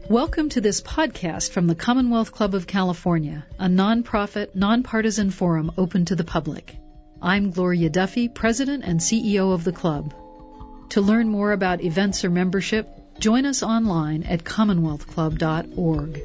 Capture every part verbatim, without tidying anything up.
Welcome to this podcast from the Commonwealth Club of California, a nonprofit, nonpartisan forum open to the public. I'm Gloria Duffy, President and C E O of the club. To learn more about events or membership, join us online at commonwealth club dot org.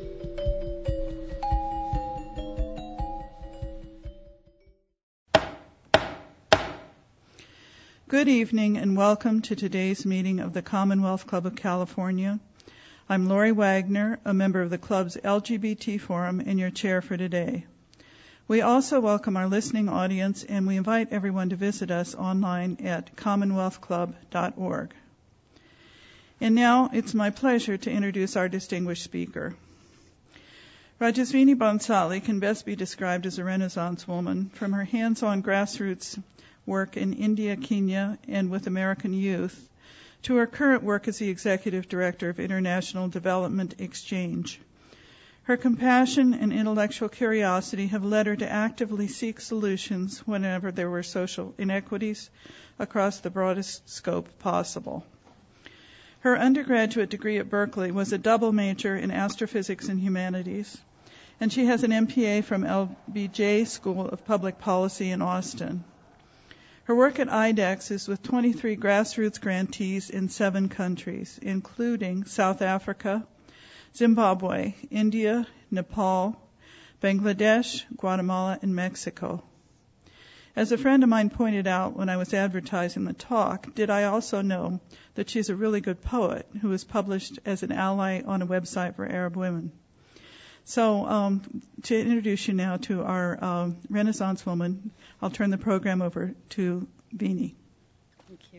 Good evening and welcome to today's meeting of the Commonwealth Club of California. I'm Lori Wagner, a member of the club's L G B T Forum and your chair for today. We also welcome our listening audience and we invite everyone to visit us online at commonwealth club dot org. And now it's my pleasure to introduce our distinguished speaker. Rajasvini Bhansali can best be described as a Renaissance woman. From her hands-on grassroots work in India, Kenya, and with American youth, to her current work as the Executive Director of International Development Exchange. Her compassion and intellectual curiosity have led her to actively seek solutions whenever there were social inequities across the broadest scope possible. Her undergraduate degree at Berkeley was a double major in astrophysics and humanities, and she has an M P A from L B J School of Public Policy in Austin. Her work at I D E X is with twenty-three grassroots grantees in seven countries, including South Africa, Zimbabwe, India, Nepal, Bangladesh, Guatemala, and Mexico. As a friend of mine pointed out when I was advertising the talk, did I also know that she's a really good poet who was published as an ally on a website for Arab women. So um, to introduce you now to our um, Renaissance woman, I'll turn the program over to Beanie. Thank you.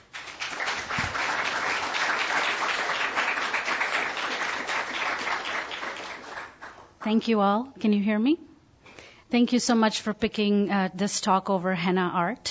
Thank you all. Can you hear me? Thank you so much for picking uh, this talk over henna art.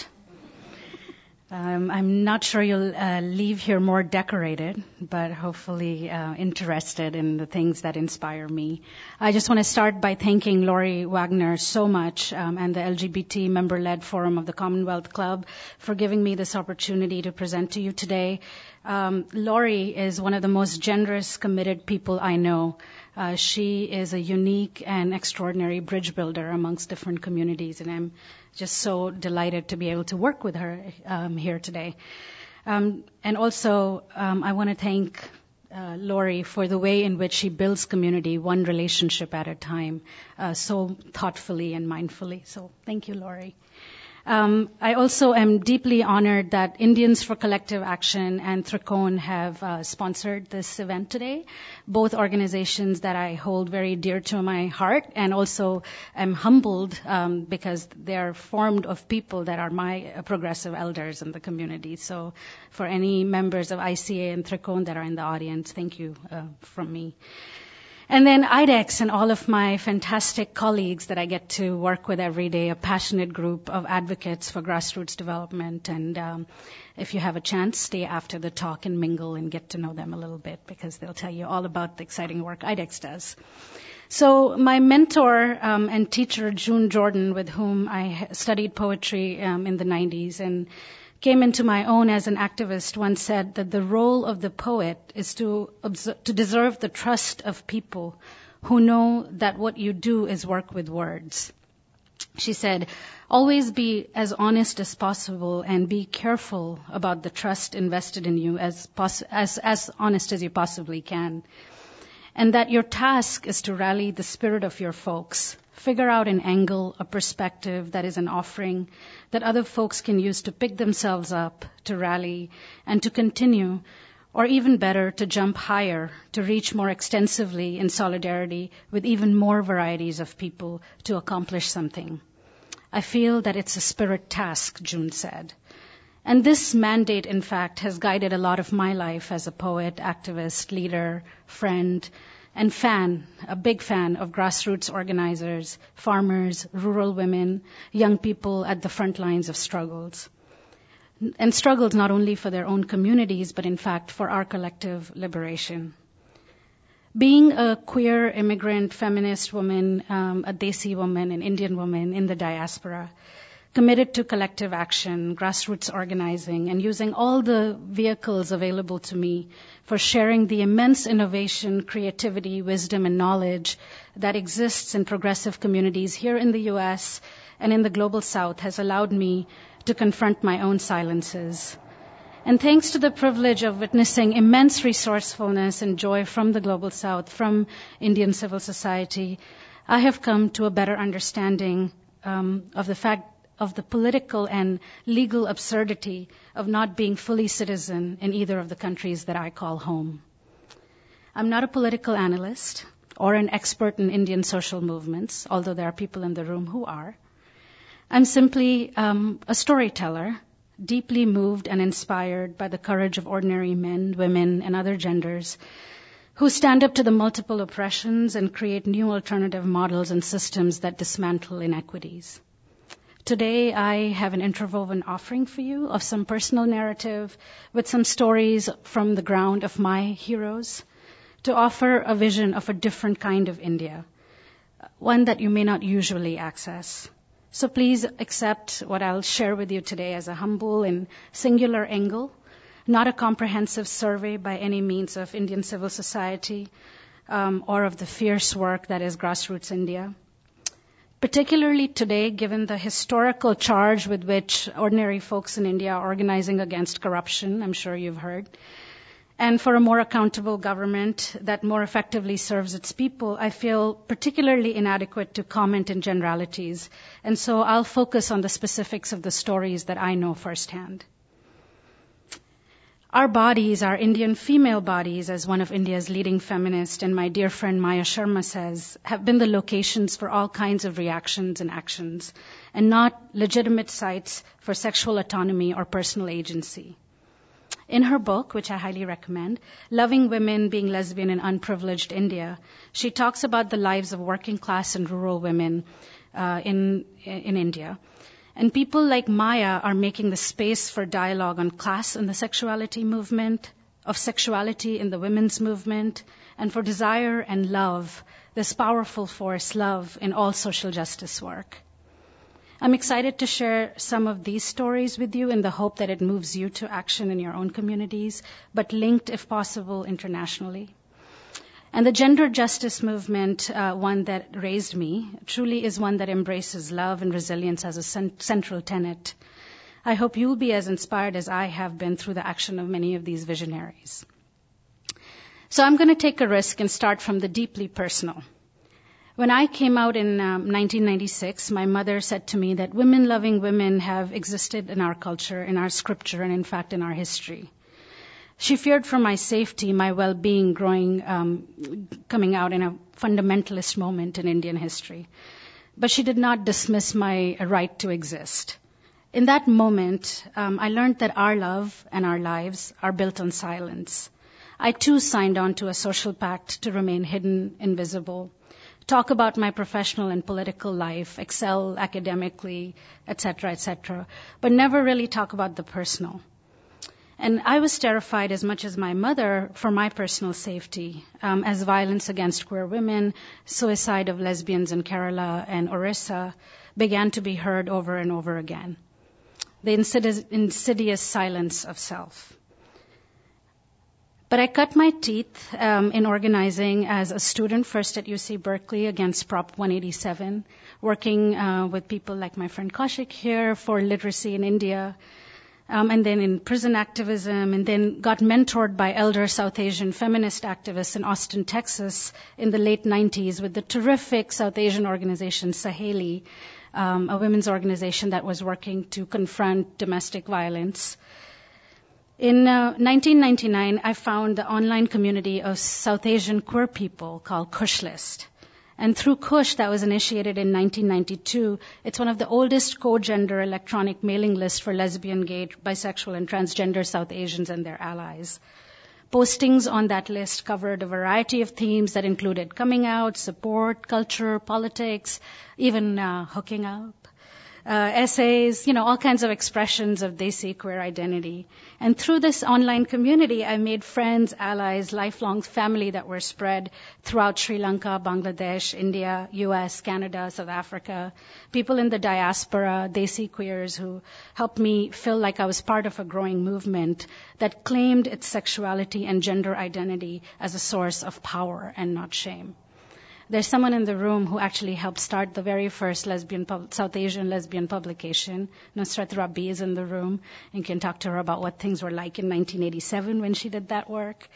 Um, I'm not sure you'll uh, leave here more decorated, but hopefully uh, interested in the things that inspire me. I just want to start by thanking Lori Wagner so much um, and the L G B T member-led forum of the Commonwealth Club for giving me this opportunity to present to you today. Um, Lori is one of the most generous, committed people I know. Uh, she is a unique and extraordinary bridge builder amongst different communities, and I'm just so delighted to be able to work with her um, here today. Um, and also, um, I want to thank uh, Lori for the way in which she builds community, one relationship at a time, uh, so thoughtfully and mindfully. So thank you, Lori. Um, I also am deeply honored that Indians for Collective Action and Trikone have uh, sponsored this event today, both organizations that I hold very dear to my heart, and also am humbled um, because they are formed of people that are my uh, progressive elders in the community. So for any members of I C A and Trikone that are in the audience, thank you uh, from me. And then I D E X and all of my fantastic colleagues that I get to work with every day, a passionate group of advocates for grassroots development. And um, if you have a chance, stay after the talk and mingle and get to know them a little bit, because they'll tell you all about the exciting work I D E X does. So my mentor um, and teacher, June Jordan, with whom I studied poetry um, in the nineties and came into my own as an activist, once said that the role of the poet is to observe, to deserve the trust of people who know that what you do is work with words. She said, always be as honest as possible and be careful about the trust invested in you as, poss- as, as honest as you possibly can. And that your task is to rally the spirit of your folks. Figure out an angle, a perspective that is an offering that other folks can use to pick themselves up, to rally, and to continue, or even better, to jump higher, to reach more extensively in solidarity with even more varieties of people to accomplish something. I feel that it's a spirit task, June said. And this mandate, in fact, has guided a lot of my life as a poet, activist, leader, friend, and fan, a big fan of grassroots organizers, farmers, rural women, young people at the front lines of struggles. And struggles not only for their own communities, but in fact for our collective liberation. Being a queer, immigrant, feminist woman, um, a Desi woman, an Indian woman in the diaspora, committed to collective action, grassroots organizing, and using all the vehicles available to me for sharing the immense innovation, creativity, wisdom, and knowledge that exists in progressive communities here in the U S and in the Global South has allowed me to confront my own silences. And thanks to the privilege of witnessing immense resourcefulness and joy from the Global South, from Indian civil society, I have come to a better understanding um, of the fact of the political and legal absurdity of not being fully citizen in either of the countries that I call home. I'm not a political analyst or an expert in Indian social movements, although there are people in the room who are. I'm simply um, a storyteller, deeply moved and inspired by the courage of ordinary men, women, and other genders who stand up to the multiple oppressions and create new alternative models and systems that dismantle inequities. Today, I have an interwoven offering for you of some personal narrative with some stories from the ground of my heroes to offer a vision of a different kind of India, one that you may not usually access. So please accept what I'll share with you today as a humble and singular angle, not a comprehensive survey by any means of Indian civil society um, or of the fierce work that is Grassroots India. Particularly today, given the historical charge with which ordinary folks in India are organizing against corruption, I'm sure you've heard, and for a more accountable government that more effectively serves its people, I feel particularly inadequate to comment in generalities, and so I'll focus on the specifics of the stories that I know firsthand. Our bodies, our Indian female bodies, as one of India's leading feminists and my dear friend Maya Sharma says, have been the locations for all kinds of reactions and actions, and not legitimate sites for sexual autonomy or personal agency. In her book, which I highly recommend, Loving Women, Being Lesbian in Unprivileged India, she talks about the lives of working class and rural women uh, in, in India. And people like Maya are making the space for dialogue on class in the sexuality movement, of sexuality in the women's movement, and for desire and love, this powerful force, love, in all social justice work. I'm excited to share some of these stories with you in the hope that it moves you to action in your own communities, but linked, if possible, internationally. And the gender justice movement, uh, one that raised me, truly is one that embraces love and resilience as a cent- central tenet. I hope you'll be as inspired as I have been through the action of many of these visionaries. So I'm going to take a risk and start from the deeply personal. When I came out in um, nineteen ninety-six, my mother said to me that women-loving women have existed in our culture, in our scripture, and in fact in our history. She feared for my safety, my well-being growing, um, coming out in a fundamentalist moment in Indian history. But she did not dismiss my right to exist. In that moment, um, I learned that our love and our lives are built on silence. I too signed on to a social pact to remain hidden, invisible, talk about my professional and political life, excel academically, et cetera, et cetera, but never really talk about the personal. And I was terrified as much as my mother for my personal safety, um, as violence against queer women, suicide of lesbians in Kerala and Orissa began to be heard over and over again. The insidious, insidious silence of self. But I cut my teeth um, in organizing as a student, first at U C Berkeley against Prop one eighty-seven, working uh, with people like my friend Kaushik here for literacy in India, Um, and then in prison activism, and then got mentored by elder South Asian feminist activists in Austin, Texas in the late nineties with the terrific South Asian organization Saheli, um, a women's organization that was working to confront domestic violence. In uh, nineteen ninety-nine, I found the online community of South Asian queer people called Kushlist. And through Kush, that was initiated in nineteen ninety-two, it's one of the oldest co-gender electronic mailing lists for lesbian, gay, bisexual, and transgender South Asians and their allies. Postings on that list covered a variety of themes that included coming out, support, culture, politics, even uh, hooking up. uh, essays, you know, all kinds of expressions of Desi queer identity. And through this online community, I made friends, allies, lifelong family that were spread throughout Sri Lanka, Bangladesh, India, U S, Canada, South Africa, people in the diaspora, Desi queers who helped me feel like I was part of a growing movement that claimed its sexuality and gender identity as a source of power and not shame. There's someone in the room who actually helped start the very first lesbian pub- South Asian lesbian publication. Nusrat Rabi is in the room, and can talk to her about what things were like in nineteen eighty-seven when she did that work.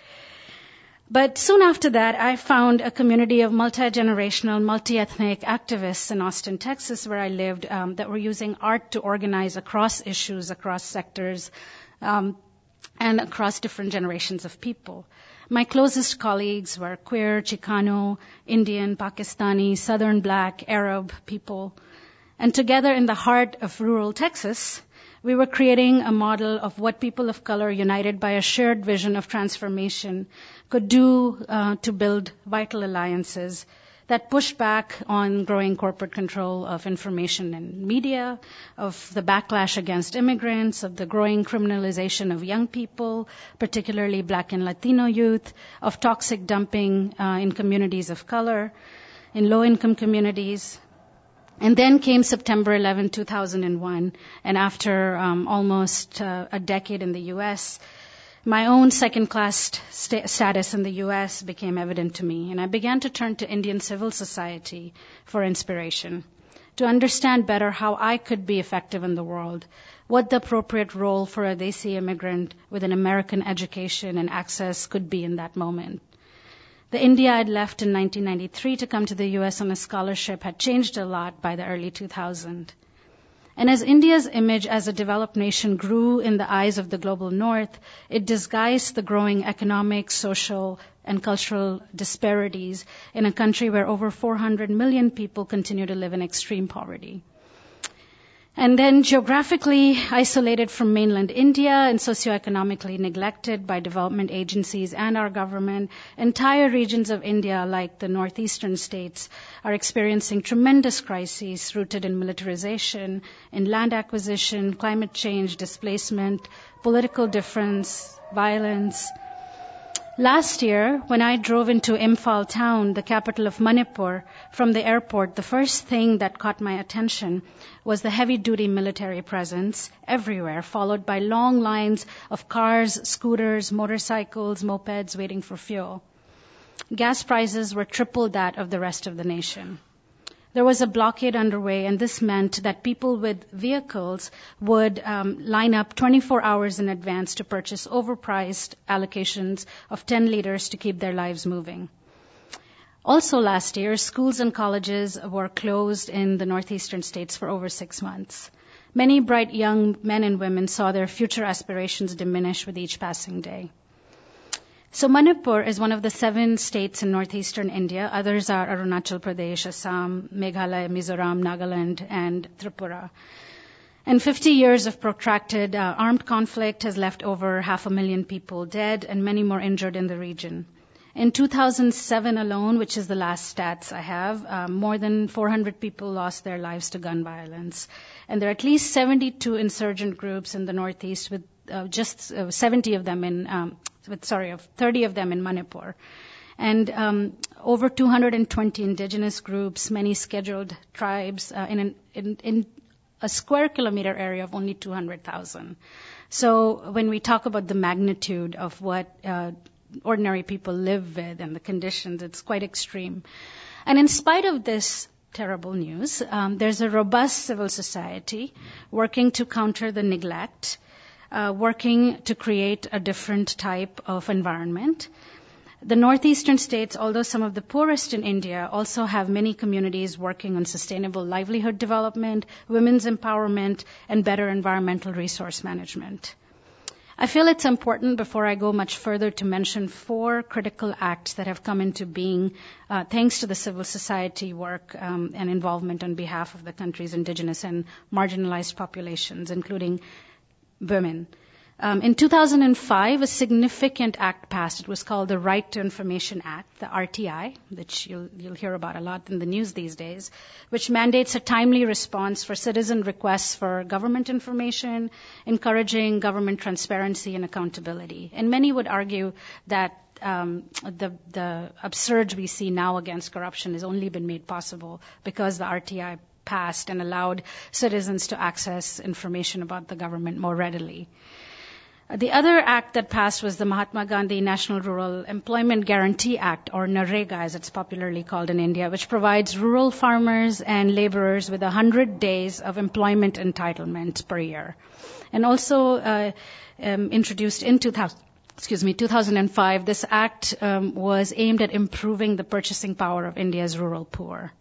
But soon after that, I found a community of multi-generational, multi-ethnic activists in Austin, Texas, where I lived, um, that were using art to organize across issues, across sectors, um, and across different generations of people. My closest colleagues were queer, Chicano, Indian, Pakistani, Southern Black, Arab people. And together in the heart of rural Texas, we were creating a model of what people of color united by a shared vision of transformation could do uh, to build vital alliances that pushed back on growing corporate control of information and media, of the backlash against immigrants, of the growing criminalization of young people, particularly Black and Latino youth, of toxic dumping uh, in communities of color, in low-income communities. And then came September eleventh, two thousand one, and after um, almost uh, a decade in the U S, my own second-class st- status in the U S became evident to me, and I began to turn to Indian civil society for inspiration, to understand better how I could be effective in the world, what the appropriate role for a Desi immigrant with an American education and access could be in that moment. The India I'd left in nineteen ninety-three to come to the U S on a scholarship had changed a lot by the early two thousands. And as India's image as a developed nation grew in the eyes of the global north, it disguised the growing economic, social, and cultural disparities in a country where over four hundred million people continue to live in extreme poverty. And then geographically isolated from mainland India and socioeconomically neglected by development agencies and our government, entire regions of India, like the northeastern states, are experiencing tremendous crises rooted in militarization, in land acquisition, climate change, displacement, political difference, violence. Last year, when I drove into Imphal town, the capital of Manipur, from the airport, the first thing that caught my attention was the heavy-duty military presence everywhere, followed by long lines of cars, scooters, motorcycles, mopeds waiting for fuel. Gas prices were triple that of the rest of the nation. There was a blockade underway, and this meant that people with vehicles would um, line up twenty-four hours in advance to purchase overpriced allocations of ten liters to keep their lives moving. Also last year, schools and colleges were closed in the northeastern states for over six months. Many bright young men and women saw their future aspirations diminish with each passing day. So Manipur is one of the seven states in northeastern India. Others are Arunachal Pradesh, Assam, Meghalaya, Mizoram, Nagaland, and Tripura. And fifty years of protracted uh, armed conflict has left over half a million people dead and many more injured in the region. In two thousand seven alone, which is the last stats I have, uh, more than four hundred people lost their lives to gun violence. And there are at least seventy-two insurgent groups in the northeast, with uh, just uh, seventy of them in, um, with, sorry, thirty of them in Manipur. And um, over two hundred twenty indigenous groups, many scheduled tribes uh, in, an, in, in a square kilometer area of only two hundred thousand. So when we talk about the magnitude of what uh, ordinary people live with and the conditions, it's quite extreme. And in spite of this terrible news, um, there's a robust civil society working to counter the neglect, uh, working to create a different type of environment. The northeastern states, although some of the poorest in India, also have many communities working on sustainable livelihood development, women's empowerment, and better environmental resource management. I feel it's important, before I go much further, to mention four critical acts that have come into being uh, thanks to the civil society work um, and involvement on behalf of the country's indigenous and marginalized populations, including women. Um, in two thousand five, a significant act passed. It was called the Right to Information Act, the R T I, which you'll, you'll hear about a lot in the news these days, which mandates a timely response for citizen requests for government information, encouraging government transparency and accountability. And many would argue that um, the, the upsurge we see now against corruption has only been made possible because the R T I passed and allowed citizens to access information about the government more readily. The other act that passed was the Mahatma Gandhi National Rural Employment Guarantee Act, or NREGA as it's popularly called in India, which provides rural farmers and laborers with one hundred days of employment entitlement per year. And also uh, um, introduced in two thousand, excuse me, two thousand five, this act um, was aimed at improving the purchasing power of India's rural poor.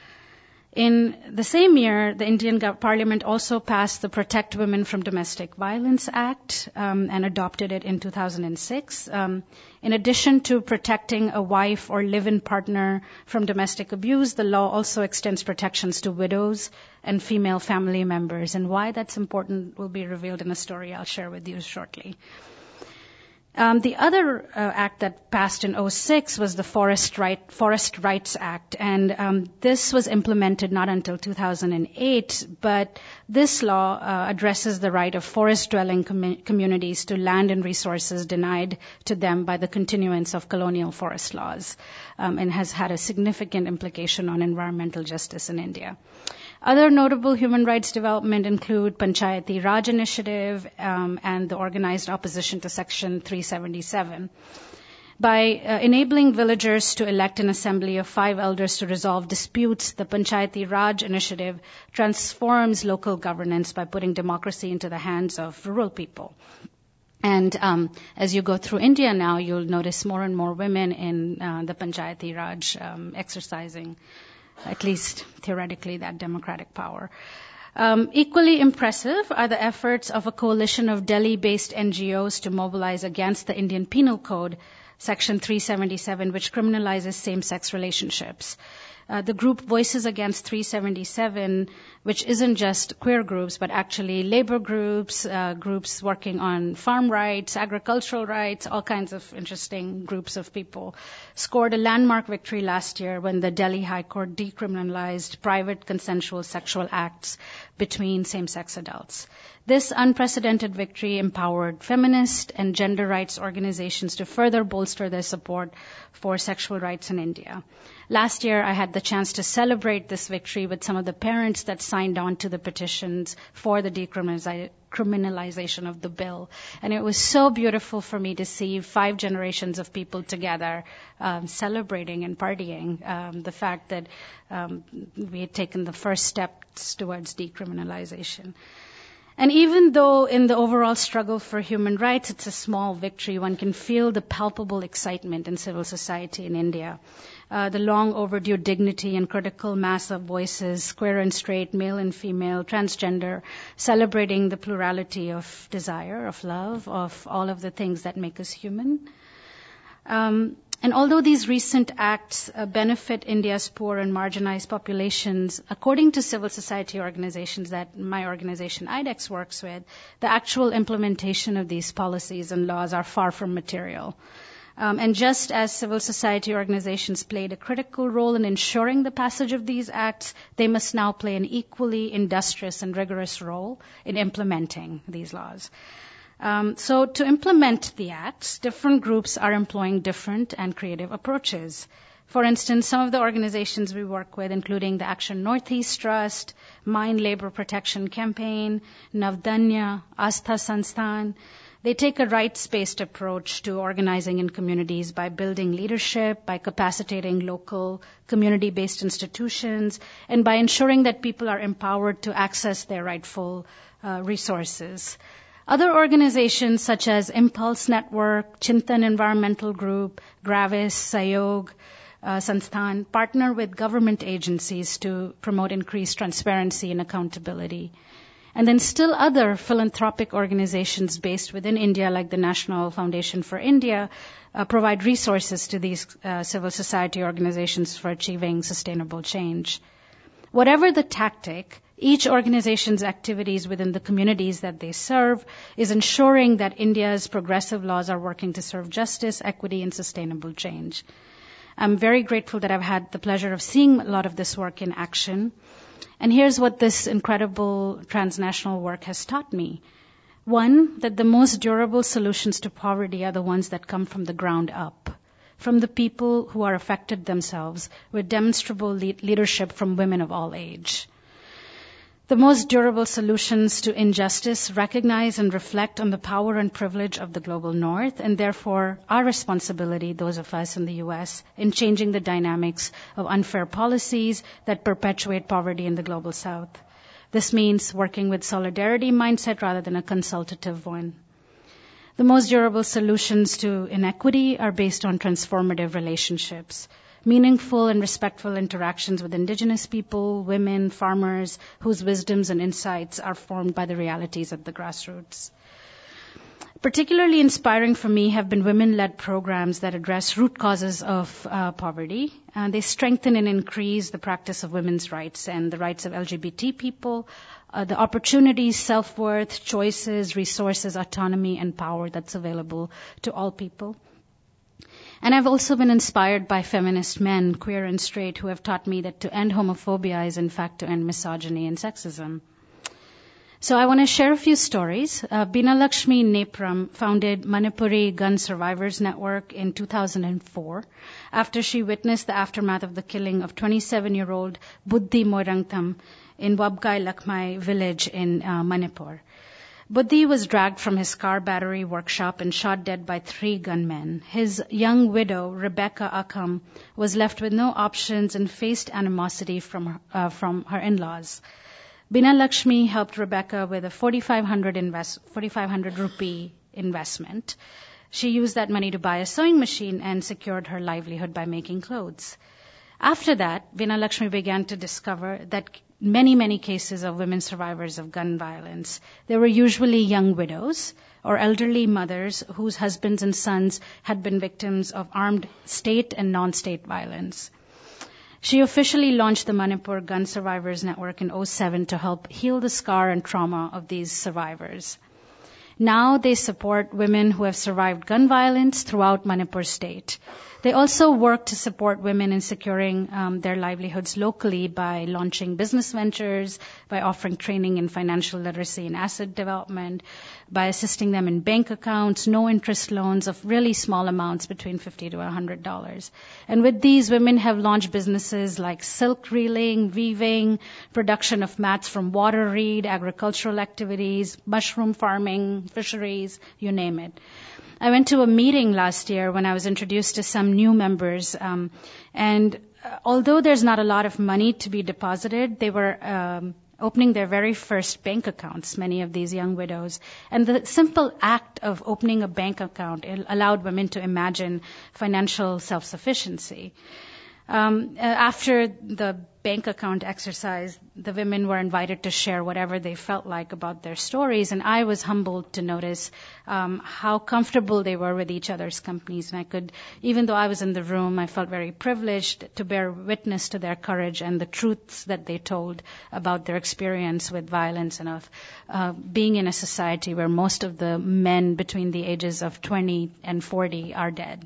In the same year, the Indian Parliament also passed the Protect Women from Domestic Violence Act um, and adopted it in two thousand six. Um, in addition to protecting a wife or live-in partner from domestic abuse, the law also extends protections to widows and female family members. And why that's important will be revealed in a story I'll share with you shortly. Um, the other uh, act that passed in oh six was the Forest, right, Forest Rights Act, and um, this was implemented not until two thousand eight, but this law uh, addresses the right of forest-dwelling com- communities to land and resources denied to them by the continuance of colonial forest laws, um, and has had a significant implication on environmental justice in India. Other notable human rights development include Panchayati Raj Initiative um, and the organized opposition to Section three seventy-seven. By uh, enabling villagers to elect an assembly of five elders to resolve disputes, the Panchayati Raj Initiative transforms local governance by putting democracy into the hands of rural people. And um, as you go through India now, you'll notice more and more women in uh, the Panchayati Raj um, exercising, at least theoretically, that democratic power. Um, equally impressive are the efforts of a coalition of Delhi-based N G Os to mobilize against the Indian Penal Code, Section three seventy-seven, which criminalizes same-sex relationships. Uh, the group Voices Against three seventy-seven, which isn't just queer groups, but actually labor groups, uh, groups working on farm rights, agricultural rights, all kinds of interesting groups of people, scored a landmark victory last year when the Delhi High Court decriminalized private consensual sexual acts between same-sex adults. This unprecedented victory empowered feminist and gender rights organizations to further bolster their support for sexual rights in India. Last year, I had the chance to celebrate this victory with some of the parents that signed on to the petitions for the decriminalization of the bill. And it was so beautiful for me to see five generations of people together um, celebrating and partying um, the fact that um, we had taken the first steps towards decriminalization. And even though in the overall struggle for human rights it's a small victory, one can feel the palpable excitement in civil society in India. Uh, the long overdue dignity and critical mass of voices, queer and straight, male and female, transgender, celebrating the plurality of desire, of love, of all of the things that make us human. Um, And although these recent acts uh, benefit India's poor and marginalized populations, according to civil society organizations that my organization I D E X works with, the actual implementation of these policies and laws are far from material. Um, and just as civil society organizations played a critical role in ensuring the passage of these acts, they must now play an equally industrious and rigorous role in implementing these laws. Um, so to implement the acts, different groups are employing different and creative approaches. For instance, some of the organizations we work with, including the Action Northeast Trust, Mine Labor Protection Campaign, Navdanya, Astha Sansthan, they take a rights-based approach to organizing in communities by building leadership, by capacitating local community-based institutions, and by ensuring that people are empowered to access their rightful uh, resources. Other organizations such as Impulse Network, Chintan Environmental Group, Gravis, Sayog, uh, Sansthan partner with government agencies to promote increased transparency and accountability. And then still other philanthropic organizations based within India, like the National Foundation for India, uh, provide resources to these uh, civil society organizations for achieving sustainable change. Whatever the tactic, Each organization's activities within the communities that they serve is ensuring that India's progressive laws are working to serve justice, equity, and sustainable change. I'm very grateful that I've had the pleasure of seeing a lot of this work in action. And here's what this incredible transnational work has taught me. One, that the most durable solutions to poverty are the ones that come from the ground up, from the people who are affected themselves, with demonstrable le- leadership from women of all age. The most durable solutions to injustice recognize and reflect on the power and privilege of the global North, and therefore our responsibility, those of us in the U S, in changing the dynamics of unfair policies that perpetuate poverty in the global South. This means working with solidarity mindset rather than a consultative one. The most durable solutions to inequity are based on transformative relationships. Meaningful and respectful interactions with indigenous people, women, farmers, whose wisdoms and insights are formed by the realities at the grassroots. Particularly inspiring for me have been women-led programs that address root causes of uh, poverty. And they strengthen and increase the practice of women's rights and the rights of L G B T people, uh, the opportunities, self-worth, choices, resources, autonomy, and power that's available to all people. And I've also been inspired by feminist men, queer and straight, who have taught me that to end homophobia is in fact to end misogyny and sexism. So I want to share a few stories. Uh, Bina Lakshmi Nepram founded Manipuri Gun Survivors Network in two thousand four after she witnessed the aftermath of the killing of twenty-seven-year-old Buddhi Moirangtham in Wabkai Lakmai village in uh, Manipur. Buddhi was dragged from his car battery workshop and shot dead by three gunmen. His young widow, Rebecca Akam, was left with no options and faced animosity from her, uh, from her in-laws. Bina Lakshmi helped Rebecca with a forty-five hundred invest, forty-five hundred rupee investment. She used that money to buy a sewing machine and secured her livelihood by making clothes. After that, Bina Lakshmi began to discover that many, many cases of women survivors of gun violence, they were usually young widows or elderly mothers whose husbands and sons had been victims of armed state and non-state violence. She officially launched the Manipur Gun Survivors Network in oh seven to help heal the scar and trauma of these survivors. Now they support women who have survived gun violence throughout Manipur state. They also work to support women in securing um, their livelihoods locally by launching business ventures, by offering training in financial literacy and asset development, by assisting them in bank accounts, no interest loans of really small amounts between fifty to one hundred dollars. And with these, women have launched businesses like silk reeling, weaving, production of mats from water reed, agricultural activities, mushroom farming, fisheries, you name it. I went to a meeting last year when I was introduced to some new members, um, and uh, although there's not a lot of money to be deposited, they were um, opening their very first bank accounts, many of these young widows. And the simple act of opening a bank account allowed women to imagine financial self-sufficiency. Um, after the bank account exercise, the women were invited to share whatever they felt like about their stories, and I was humbled to notice um, how comfortable they were with each other's companies. And I could, even though I was in the room, I felt very privileged to bear witness to their courage and the truths that they told about their experience with violence and of uh, being in a society where most of the men between the ages of twenty and forty are dead.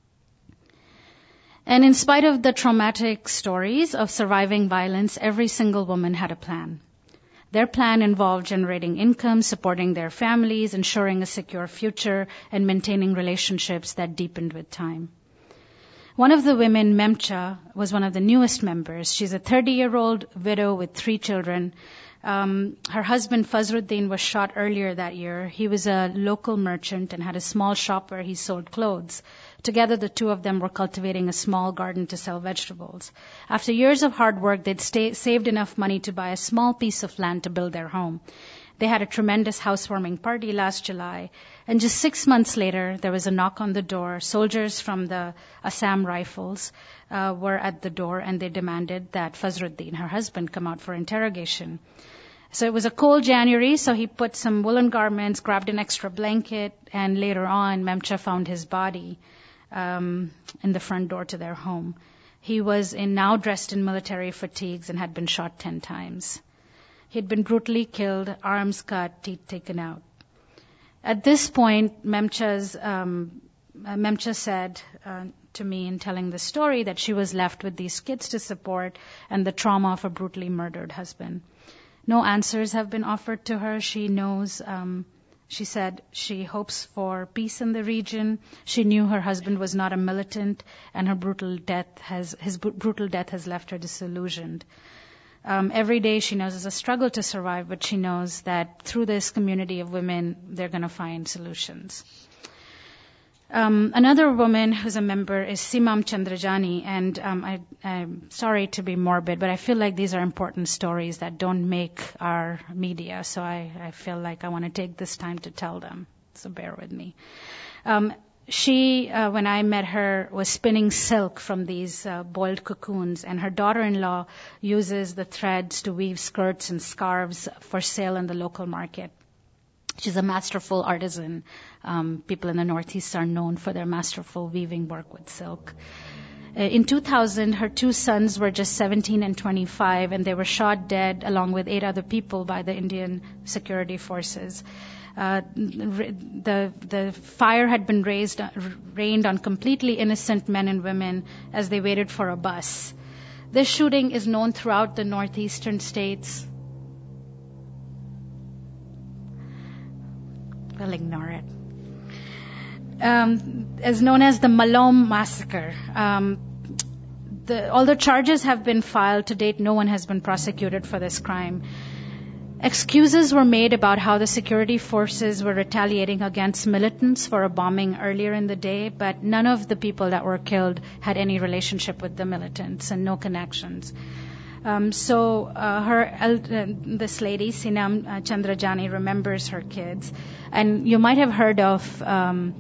And in spite of the traumatic stories of surviving violence, every single woman had a plan. Their plan involved generating income, supporting their families, ensuring a secure future, and maintaining relationships that deepened with time. One of the women, Memcha, was one of the newest members. She's a thirty-year-old widow with three children. Um, her husband, Fazruddin, was shot earlier that year. He was a local merchant and had a small shop where he sold clothes. Together, the two of them were cultivating a small garden to sell vegetables. After years of hard work, they'd stay, saved enough money to buy a small piece of land to build their home. They had a tremendous housewarming party last July. And just six months later, there was a knock on the door. Soldiers from the Assam Rifles uh, were at the door, and they demanded that Fazruddin, her husband, come out for interrogation. So it was a cold January, so he put some woolen garments, grabbed an extra blanket, and later on, Memcha found his body um, in the front door to their home. He was in, now dressed in military fatigues and had been shot ten times. He'd been brutally killed, arms cut, teeth taken out. At this point, Memcha's, um, Memcha said uh, to me in telling the story that she was left with these kids to support and the trauma of a brutally murdered husband. No answers have been offered to her. She knows, um, she said she hopes for peace in the region. She knew her husband was not a militant, and her brutal death has, his b- brutal death has left her disillusioned. Um, every day she knows it's a struggle to survive, but she knows that through this community of women, they're going to find solutions. Um, another woman who's a member is Simam Chandrajani, and um, I, I'm sorry to be morbid, but I feel like these are important stories that don't make our media, so I, I feel like I want to take this time to tell them, so bear with me. Um, she, uh, when I met her, was spinning silk from these uh, boiled cocoons, and her daughter-in-law uses the threads to weave skirts and scarves for sale in the local market. She's a masterful artisan. Um, people in the Northeast are known for their masterful weaving work with silk. Uh, in two thousand, her two sons were just seventeen and twenty-five, and they were shot dead along with eight other people by the Indian security forces. Uh, the the fire had been raised, rained on completely innocent men and women as they waited for a bus. This shooting is known throughout the northeastern states. We'll ignore it. Um, is known as the Malom massacre. Um, the, although charges have been filed, to date no one has been prosecuted for this crime. Excuses were made about how the security forces were retaliating against militants for a bombing earlier in the day, but none of the people that were killed had any relationship with the militants and no connections. Um, so uh, her, uh, this lady, Sinam uh, Chandrajani, remembers her kids. And you might have heard of um,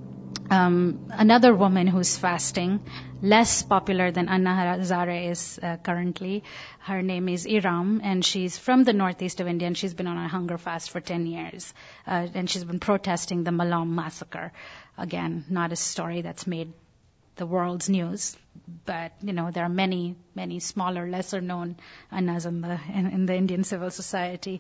um, another woman who's fasting, less popular than Anna Hazare is uh, currently. Her name is Iram, and she's from the northeast of India, and she's been on a hunger fast for ten years. Uh, and she's been protesting the Malom massacre. Again, not a story that's made the world's news, but you know there are many, many smaller, lesser-known Annas in the in, in the Indian civil society.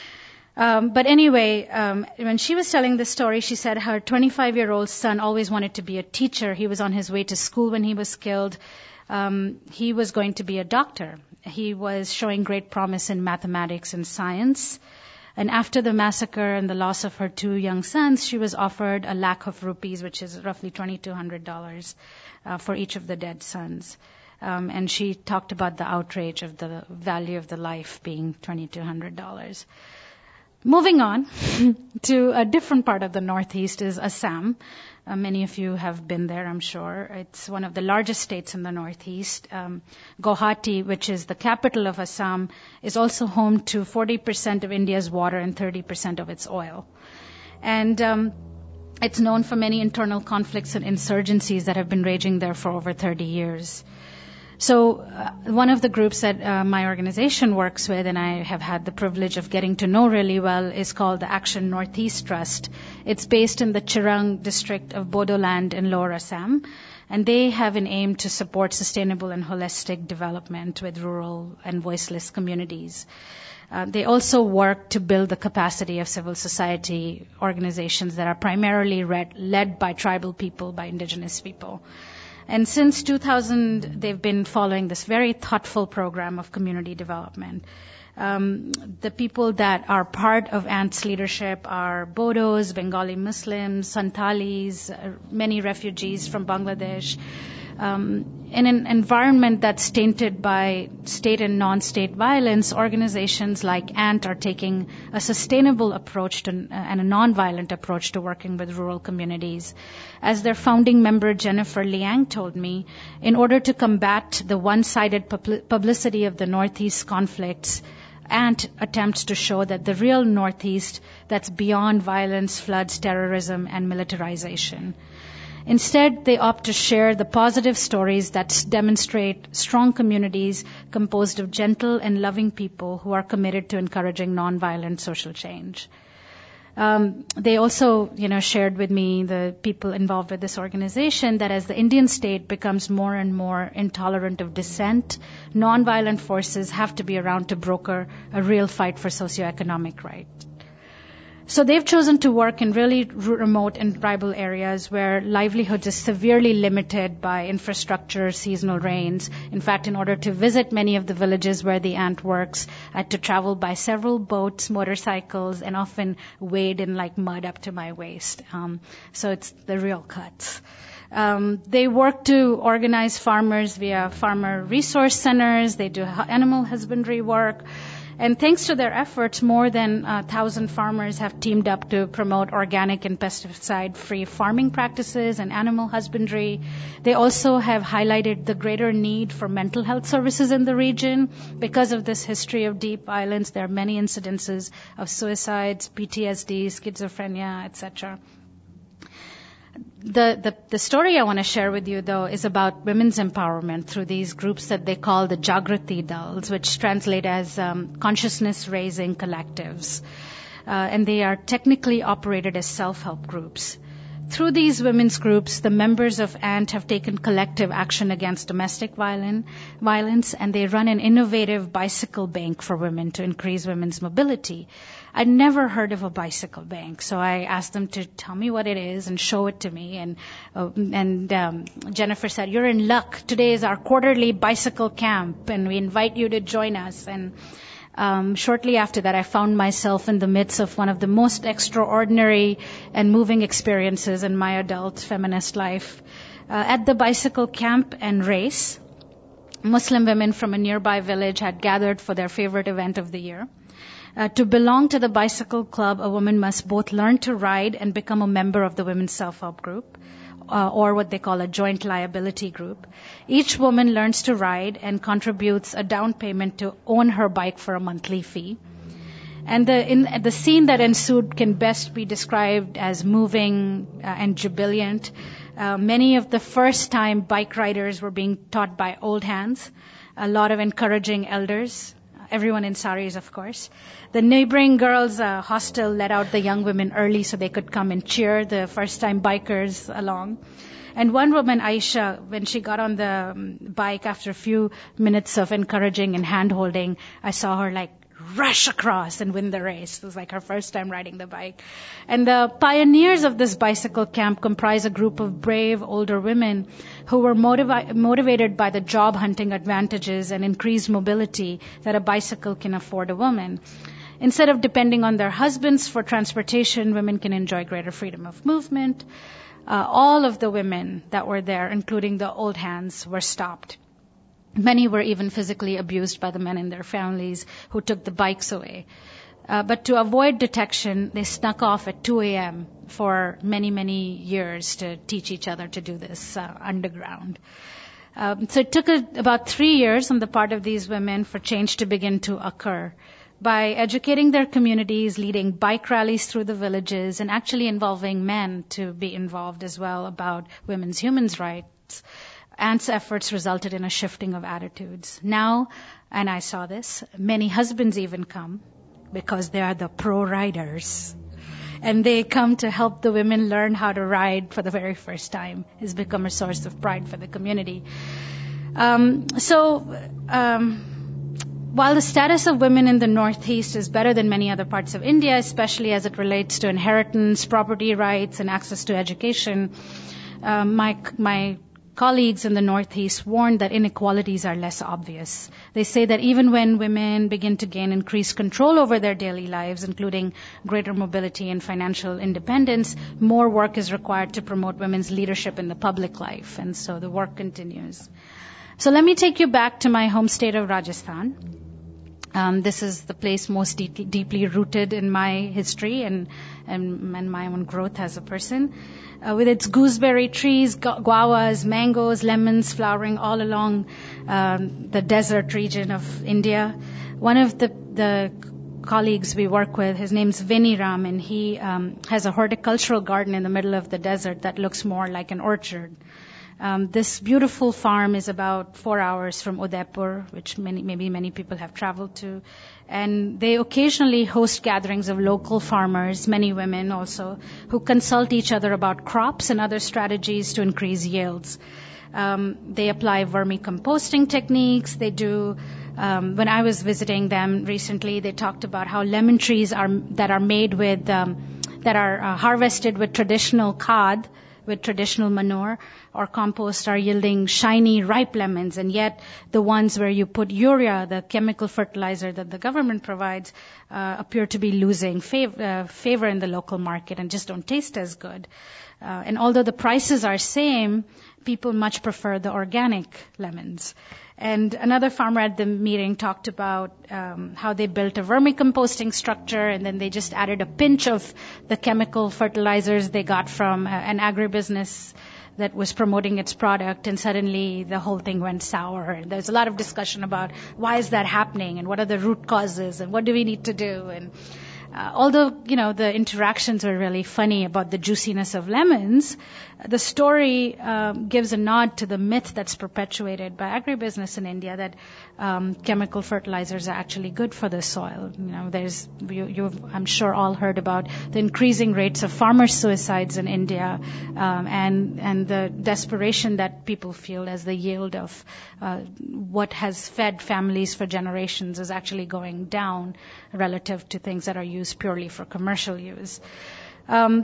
Um, but anyway, um, when she was telling this story, she said her twenty-five-year-old son always wanted to be a teacher. He was on his way to school when he was killed. Um, he was going to be a doctor. He was showing great promise in mathematics and science. And after the massacre and the loss of her two young sons, she was offered a lakh of rupees, which is roughly twenty-two hundred dollars, uh, for each of the dead sons. Um, and she talked about the outrage of the value of the life being twenty-two hundred dollars. Moving on to a different part of the Northeast is Assam. Uh, many of you have been there, I'm sure. It's one of the largest states in the Northeast. Um, Guwahati, which is the capital of Assam, is also home to forty percent of India's water and thirty percent of its oil. And um, it's known for many internal conflicts and insurgencies that have been raging there for over thirty years. So uh, one of the groups that uh, my organization works with, and I have had the privilege of getting to know really well, is called the Action Northeast Trust. It's based in the Chirang district of Bodoland in Lower Assam, and they have an aim to support sustainable and holistic development with rural and voiceless communities. Uh, they also work to build the capacity of civil society organizations that are primarily read, led by tribal people, by indigenous people. And since two thousand, they've been following this very thoughtful program of community development. Um, the people that are part of A N T's leadership are Bodos, Bengali Muslims, Santalis, uh, many refugees from Bangladesh. Um, in an environment that's tainted by state and non-state violence, organizations like A N T are taking a sustainable approach to, uh, and a non-violent approach to working with rural communities. As their founding member, Jennifer Liang, told me, in order to combat the one-sided pub- publicity of the Northeast conflicts, A N T attempts to show that the real Northeast, that's beyond violence, floods, terrorism, and militarization. Instead, they opt to share the positive stories that demonstrate strong communities composed of gentle and loving people who are committed to encouraging nonviolent social change. Um, they also, you know, shared with me, the people involved with this organization, that as the Indian state becomes more and more intolerant of dissent, nonviolent forces have to be around to broker a real fight for socioeconomic right. So they've chosen to work in really remote and tribal areas where livelihoods is severely limited by infrastructure, seasonal rains. In fact, in order to visit many of the villages where the ant works, I had to travel by several boats, motorcycles, and often wade in like mud up to my waist. Um, so it's the real cuts. Um, they work to organize farmers via farmer resource centers. They do animal husbandry work. And thanks to their efforts, more than a thousand farmers have teamed up to promote organic and pesticide-free farming practices and animal husbandry. They also have highlighted the greater need for mental health services in the region. Because of this history of deep violence, there are many incidences of suicides, P T S D, schizophrenia, et cetera. The, the, the story I want to share with you, though, is about women's empowerment through these groups that they call the Jagrati Dals, which translate as um, consciousness-raising collectives. Uh, and they are technically operated as self-help groups. Through these women's groups, the members of A N T have taken collective action against domestic violence, and they run an innovative bicycle bank for women to increase women's mobility. I'd never heard of a bicycle bank, so I asked them to tell me what it is and show it to me. And uh, and um, Jennifer said, "You're in luck. Today is our quarterly bicycle camp, and we invite you to join us." And Um, shortly after that, I found myself in the midst of one of the most extraordinary and moving experiences in my adult feminist life. Uh, at the bicycle camp and race, Muslim women from a nearby village had gathered for their favorite event of the year. Uh, to belong to the bicycle club, a woman must both learn to ride and become a member of the women's self-help group. Uh, or what they call a joint liability group. Each woman learns to ride and contributes a down payment to own her bike for a monthly fee. And the in, the scene that ensued can best be described as moving uh, and jubilant. Uh, many of the first-time bike riders were being taught by old hands, a lot of encouraging elders, everyone in saris, of course. The neighboring girls' uh, hostel let out the young women early so they could come and cheer the first-time bikers along. And one woman, Aisha, when she got on the um, bike after a few minutes of encouraging and hand-holding, I saw her like rush across and win the race. It was like her first time riding the bike. And the pioneers of this bicycle camp comprise a group of brave older women who were motivi- motivated by the job hunting advantages and increased mobility that a bicycle can afford a woman. Instead of depending on their husbands for transportation, women can enjoy greater freedom of movement. Uh, all of the women that were there, including the old hands, were stopped. Many were even physically abused by the men in their families who took the bikes away. Uh, but to avoid detection, they snuck off at two a.m. for many, many years to teach each other to do this uh, underground. Um, so it took a, about three years on the part of these women for change to begin to occur. By educating their communities, leading bike rallies through the villages, and actually involving men to be involved as well about women's human rights, A N T's efforts resulted in a shifting of attitudes. Now, and I saw this, many husbands even come because they are the pro-riders. And they come to help the women learn how to ride for the very first time. It's become a source of pride for the community. Um, so, um, while the status of women in the Northeast is better than many other parts of India, especially as it relates to inheritance, property rights, and access to education, uh, my my colleagues in the Northeast warn that inequalities are less obvious. They say that even when women begin to gain increased control over their daily lives, including greater mobility and financial independence, more work is required to promote women's leadership in the public life. And so the work continues. So let me take you back to my home state of Rajasthan. Um, this is the place most deep, deeply rooted in my history and, and, and my own growth as a person. Uh, with its gooseberry trees, gu- guavas, mangoes, lemons flowering all along um, the desert region of India. One of the, the colleagues we work with, his name's Vinny Ram, and he um, has a horticultural garden in the middle of the desert that looks more like an orchard. Um, this beautiful farm is about four hours from Udaipur, which many, maybe many people have traveled to. And they occasionally host gatherings of local farmers, many women also, who consult each other about crops and other strategies to increase yields. Um, they apply vermicomposting techniques. They do, um, when I was visiting them recently, they talked about how lemon trees are, that are made with, um, that are uh, harvested with traditional khad, with traditional manure or compost, are yielding shiny, ripe lemons, and yet the ones where you put urea, the chemical fertilizer that the government provides, uh, appear to be losing fav- uh, favor in the local market and just don't taste as good. Uh, and although the prices are same, people much prefer the organic lemons. And another farmer at the meeting talked about um, how they built a vermicomposting structure, and then they just added a pinch of the chemical fertilizers they got from uh, an agribusiness that was promoting its product, and suddenly the whole thing went sour. And there's a lot of discussion about why is that happening, and what are the root causes, and what do we need to do. And Uh, although, you know, the interactions were really funny about the juiciness of lemons, the story um, gives a nod to the myth that's perpetuated by agribusiness in India that um, chemical fertilizers are actually good for the soil. You know, there's, you, you've, I'm sure, all heard about the increasing rates of farmer suicides in India, um, and and the desperation that people feel as the yield of uh, what has fed families for generations is actually going down relative to things that are used purely for commercial use. Um,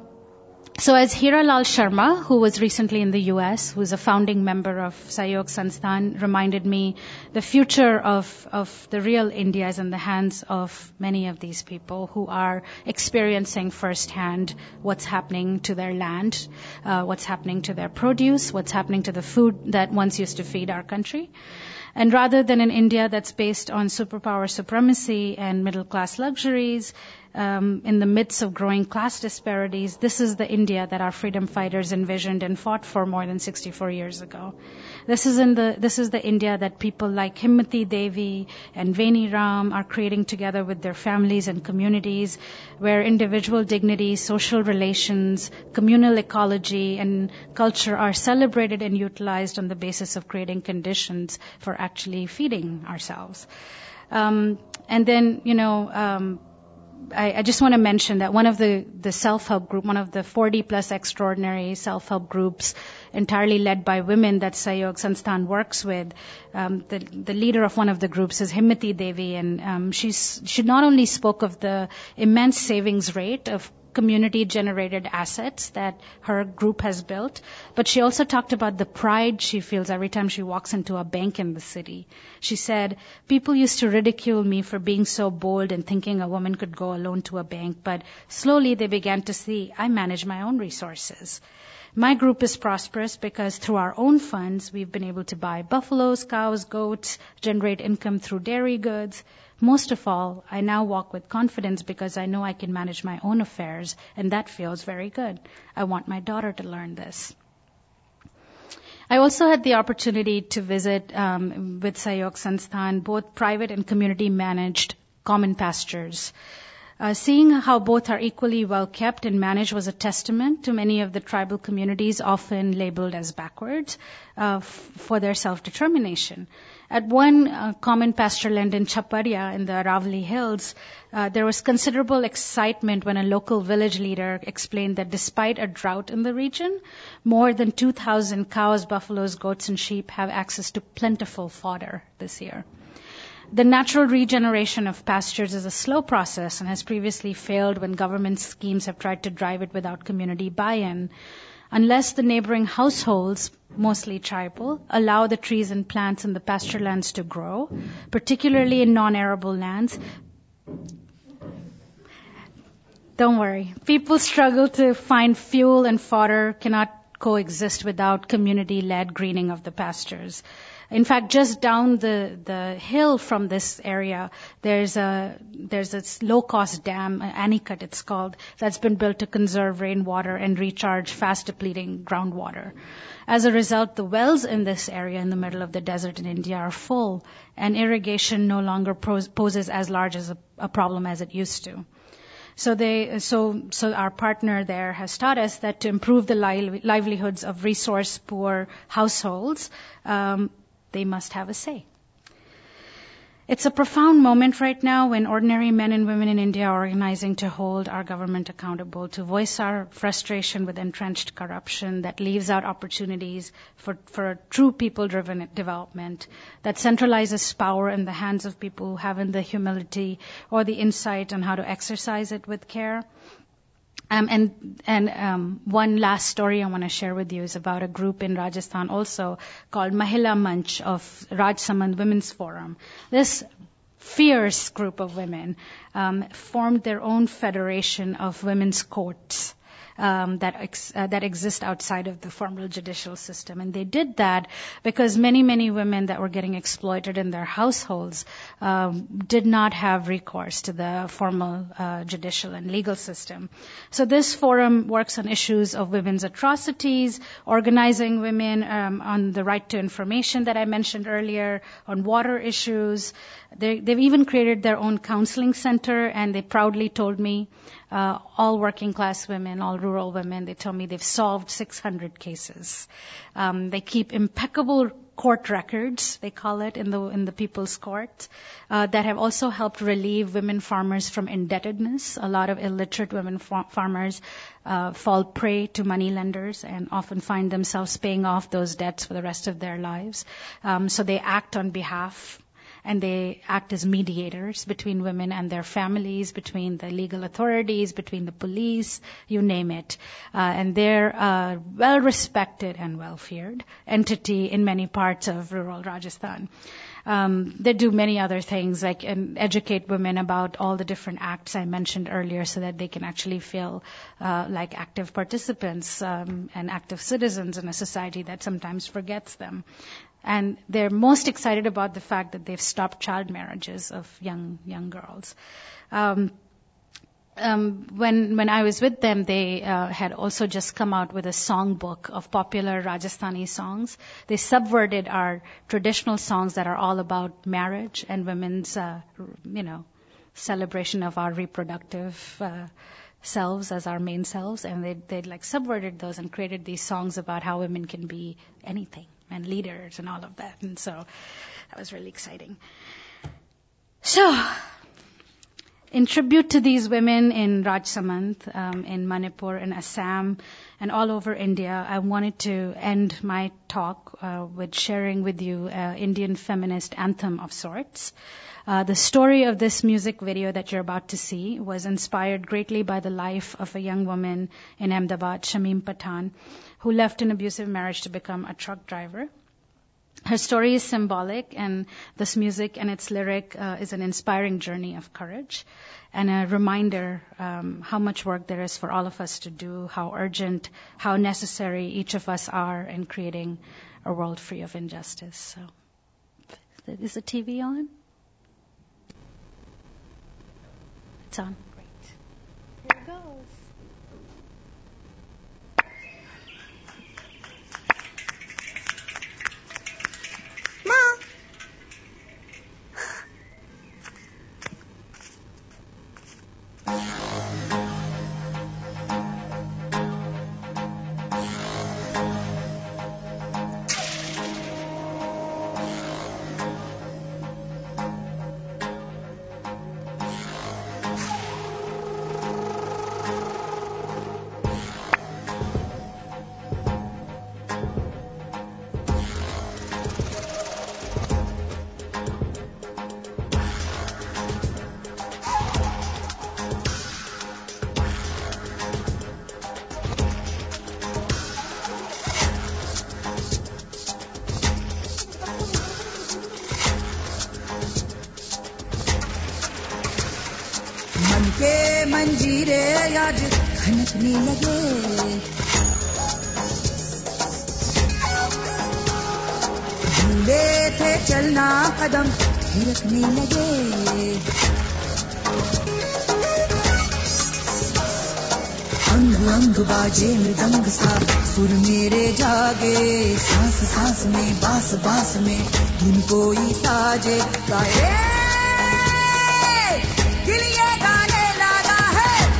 so as Hira Lal Sharma, who was recently in the U S, who's a founding member of Sahyog Sansthan, reminded me, the future of, of the real India is in the hands of many of these people who are experiencing firsthand what's happening to their land, uh, what's happening to their produce, what's happening to the food that once used to feed our country. And rather than an India that's based on superpower supremacy and middle-class luxuries, um, in the midst of growing class disparities, this is the India that our freedom fighters envisioned and fought for more than sixty-four years ago. This is in the this is the India that people like Himmati Devi and Veni Ram are creating together with their families and communities, where individual dignity, social relations, communal ecology, and culture are celebrated and utilized on the basis of creating conditions for actually feeding ourselves. Um, and then, you know, um, I, I just want to mention that one of the, the self-help group, one of the forty plus extraordinary self-help groups entirely led by women that Sahyog Sansthan works with, um, the, the leader of one of the groups is Himmati Devi, and um, she's, she not only spoke of the immense savings rate of community-generated assets that her group has built, but she also talked about the pride she feels every time she walks into a bank in the city. She said, people used to ridicule me for being so bold and thinking a woman could go alone to a bank, but slowly they began to see I manage my own resources. My group is prosperous because through our own funds, we've been able to buy buffaloes, cows, goats, generate income through dairy goods. Most of all, I now walk with confidence because I know I can manage my own affairs, and that feels very good. I want my daughter to learn this. I also had the opportunity to visit um, with Sahyog Sansthan both private and community-managed common pastures. Uh, seeing how both are equally well kept and managed was a testament to many of the tribal communities often labeled as backwards uh, f- for their self-determination. At one uh, common pasture land in Chaparia in the Aravali Hills, uh, there was considerable excitement when a local village leader explained that despite a drought in the region, more than two thousand cows, buffaloes, goats, and sheep have access to plentiful fodder this year. The natural regeneration of pastures is a slow process and has previously failed when government schemes have tried to drive it without community buy-in. Unless the neighboring households, mostly tribal, allow the trees and plants in the pasture lands to grow, particularly in non-arable lands, don't worry. People struggle to find fuel and fodder, cannot coexist without community-led greening of the pastures. In fact, just down the, the hill from this area, there's a, there's a low-cost dam, Anicut it's called, that's been built to conserve rainwater and recharge fast-depleting groundwater. As a result, the wells in this area in the middle of the desert in India are full, and irrigation no longer poses as large as a, a problem as it used to. So they, so, so our partner there has taught us that to improve the li- livelihoods of resource-poor households, um, they must have a say. It's a profound moment right now when ordinary men and women in India are organizing to hold our government accountable, to voice our frustration with entrenched corruption that leaves out opportunities for, for a true people-driven development, that centralizes power in the hands of people who haven't the humility or the insight on how to exercise it with care. Um, and and um, one last story I want to share with you is about a group in Rajasthan also called Mahila Manch of Rajsamand Women's Forum. This fierce group of women um, formed their own federation of women's courts um, that ex- uh, that exist outside of the formal judicial system. And they did that because many, many women that were getting exploited in their households um, did not have recourse to the formal uh, judicial and legal system. So this forum works on issues of women's atrocities, organizing women um, on the right to information that I mentioned earlier, on water issues. They, they've even created their own counseling center, and they proudly told me, uh, all working class women, all rural women, they told me they've solved six hundred cases. Um, they keep impeccable court records, they call it, in the in the People's Court, uh, that have also helped relieve women farmers from indebtedness. A lot of illiterate women fa- farmers uh, fall prey to moneylenders and often find themselves paying off those debts for the rest of their lives. Um, so they act on behalf, and they act as mediators between women and their families, between the legal authorities, between the police, you name it. Uh, and they're a well-respected and well-feared entity in many parts of rural Rajasthan. Um, they do many other things, like um, educate women about all the different acts I mentioned earlier so that they can actually feel uh, like active participants um, and active citizens in a society that sometimes forgets them. And they're most excited about the fact that they've stopped child marriages of young young girls. Um, um, when when I was with them, they uh, had also just come out with a songbook of popular Rajasthani songs. They subverted our traditional songs that are all about marriage and women's, uh, you know, celebration of our reproductive uh, selves as our main selves, and they they like subverted those and created these songs about how women can be anything, and leaders and all of that. And so that was really exciting. So, in tribute to these women in Rajsamand, um, in Manipur, in Assam, and all over India, I wanted to end my talk uh, with sharing with you an Indian feminist anthem of sorts. Uh, the story of this music video that you're about to see was inspired greatly by the life of a young woman in Ahmedabad, Shamim Pathan, who left an abusive marriage to become a truck driver. Her story is symbolic, and this music and its lyric uh, is an inspiring journey of courage and a reminder um, how much work there is for all of us to do, how urgent, how necessary each of us are in creating a world free of injustice. So, is the T V on? It's on. Great. Here it goes. मंजीरे आज खनकने लगे, भूले थे चलना कदम थिरकने लगे, अंग अंग बाजे मृदंग सा सुर मेरे जागे, सांस सांस में बास बास में धुन कोई साजे गाए, दिल ये गाने लगा है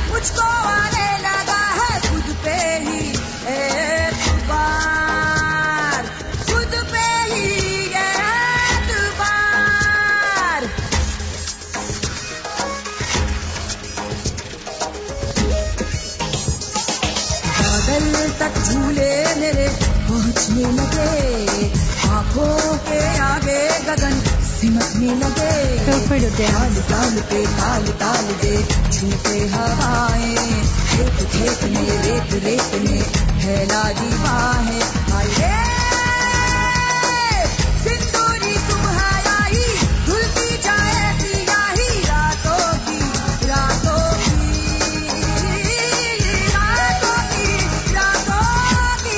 to dance. ताल पे ताल ताल दे छूटे हवाएं खेत खेत में रेत रेत में फैला दी बाहें हाय रे सिंदूरी तुम्हारा ही धुलती जाए सियाही रातों की रातों की रातों की रातों की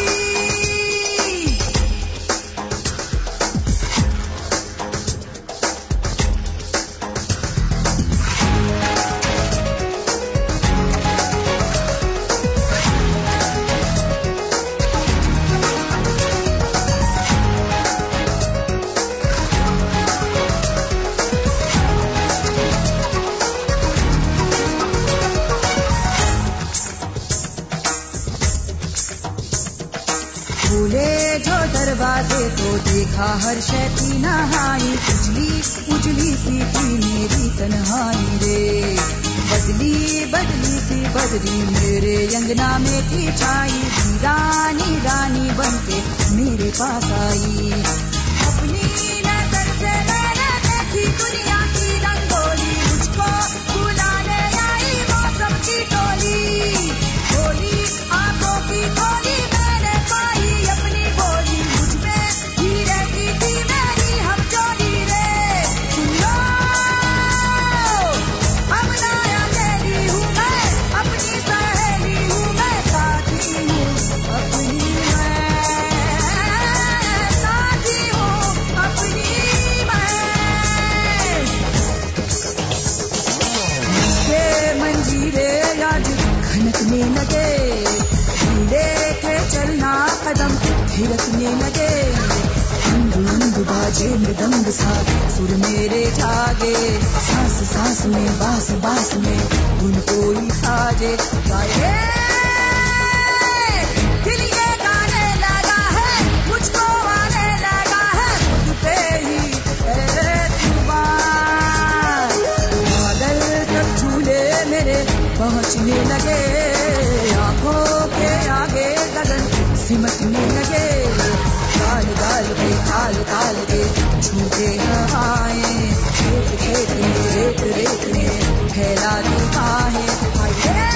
खुले जो दरवाजे तो देखा हर शय की नहाई उजली उजली सी थी मेरी तन्हाई रे बदली बदली सी बदली मेरे अंगना में थी छाई रानी रानी बनके मेरे पास आई अपनी नजर से मैंने देखी दुनिया की रंगोली मुझको बुलाने आई मौसम की टोली होली आंखों की खोली मैंने पाई अपनी बोली मुझमें ही रहती थी मेरी हमजोली रे सुन लो अब नया तेरी हूँ मैं अपनी सहेली हूँ मैं साथी हूँ अपनी मैं साथी हूँ अपनी मैं के मंजीरे आज खनकने लगे ढीले थे चलना कदम थिरकने लगे अंग अंग बाजे मृदंग सा सुर मेरे जागे सांस सांस में बास बास में धुन कोई साजे गाए दिल ये गाने लगा है मुझको आने लगा है खुद पे ही एतबार बादल तक झूले मेरे पहुंचने लगे आंखों के आगे गगन सिमटने लगे ताल ताल पे ताल ताल के छूटे हवाएं खेत खेत में रेत रेत में फैला दी बाहें हाय रे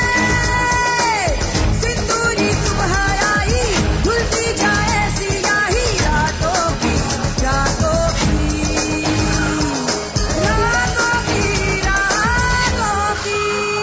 सिंदूरी तुम्हारा ही धुलती जाए सियाही रातों की रातों की रातों की रातों की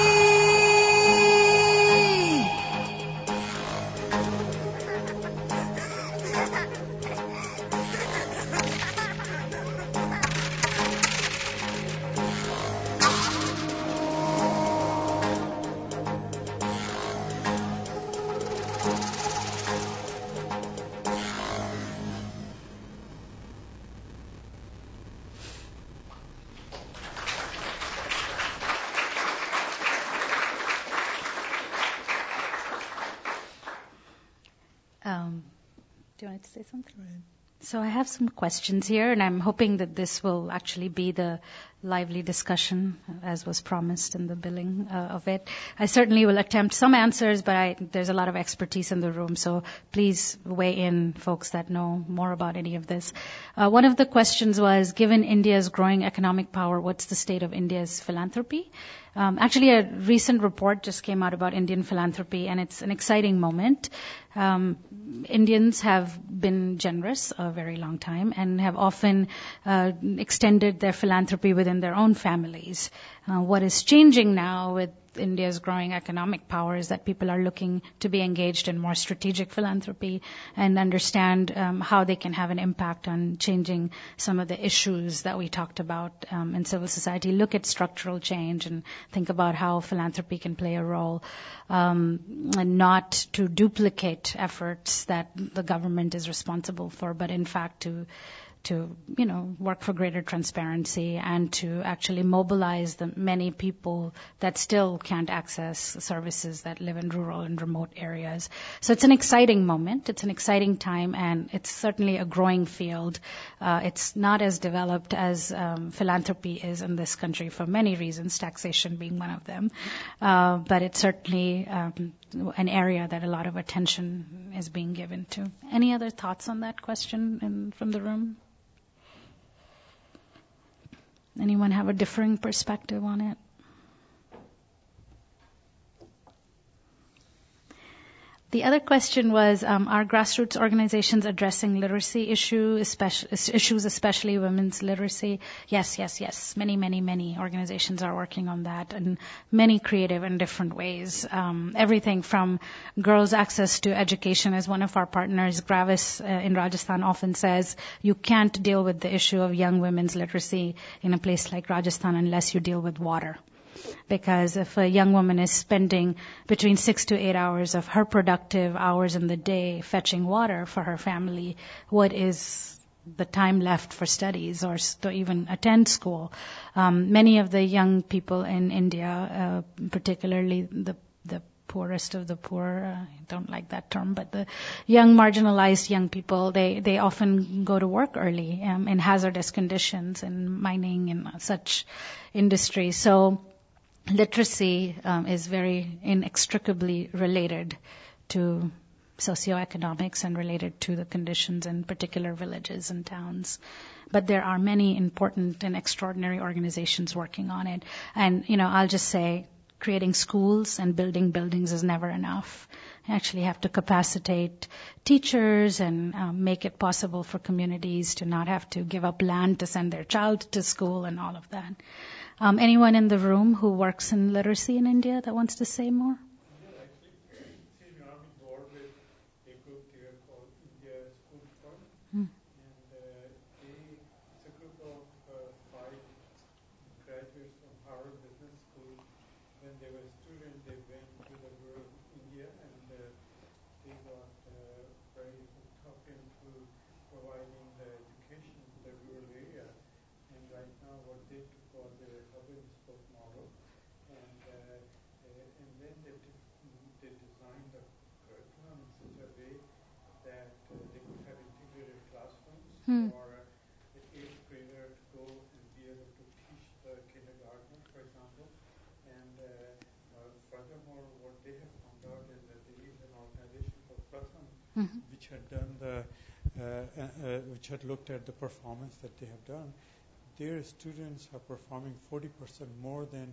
Um, do you want to say something? So I have some questions here, and I'm hoping that this will actually be the lively discussion, as was promised in the billing uh, of it. I certainly will attempt some answers, but I, there's a lot of expertise in the room, so please weigh in, folks that know more about any of this. Uh, one of the questions was, given India's growing economic power, what's the state of India's philanthropy? Um, actually, a recent report just came out about Indian philanthropy, and it's an exciting moment. Um, Indians have been generous a very long time and have often uh, extended their philanthropy within their own families. Uh, what is changing now with India's growing economic power is that people are looking to be engaged in more strategic philanthropy and understand um, how they can have an impact on changing some of the issues that we talked about um, in civil society. Look at structural change and think about how philanthropy can play a role, um, and not to duplicate efforts that the government is responsible for, but in fact to to, you know, work for greater transparency and to actually mobilize the many people that still can't access services that live in rural and remote areas. So it's an exciting moment. It's an exciting time, and it's certainly a growing field. Uh, it's not as developed as um, philanthropy is in this country for many reasons, taxation being one of them. Uh, but it's certainly um, an area that a lot of attention is being given to. Any other thoughts on that question in, from the room? Anyone have a differing perspective on it? The other question was, um, are grassroots organizations addressing literacy issue, especially, issues, especially women's literacy? Yes, yes, yes. Many, many, many organizations are working on that in many creative and different ways. Um, everything from girls' access to education, as one of our partners, Gravis uh, in Rajasthan, often says, you can't deal with the issue of young women's literacy in a place like Rajasthan unless you deal with water. Because if a young woman is spending between six to eight hours of her productive hours in the day fetching water for her family, what is the time left for studies or to even attend school? Um, many of the young people in India, uh, particularly the the poorest of the poor, uh, I don't like that term, but the young marginalized young people, they, they often go to work early um, in hazardous conditions in mining and such industries. So literacy um, is very inextricably related to socioeconomics and related to the conditions in particular villages and towns. But there are many important and extraordinary organizations working on it. And, you know, I'll just say creating schools and building buildings is never enough. You actually have to capacitate teachers and um, make it possible for communities to not have to give up land to send their child to school and all of that. Um, anyone in the room who works in literacy in India that wants to say more? Yeah, actually, senior I'm involved with a group here called India School Fund, Mm. and uh, they, it's a group of uh, five graduates from Harvard Business School. When they were students, they went to the rural India, and uh, they got uh, very hooked up into providing the education in the rural area. And right now, what they took was a hub and spoke model, and uh, uh, and then they they designed the curriculum in such a way that uh, they could have integrated classrooms Hmm. for uh, the eighth grader to go and be able to teach the kindergartner, for example. And uh, uh, furthermore, what they have found out is that there is an organization called Pratham, Mhm. which had done the uh, uh, uh, which had looked at the performance that they have done. Their students are performing forty percent more than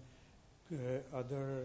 uh, other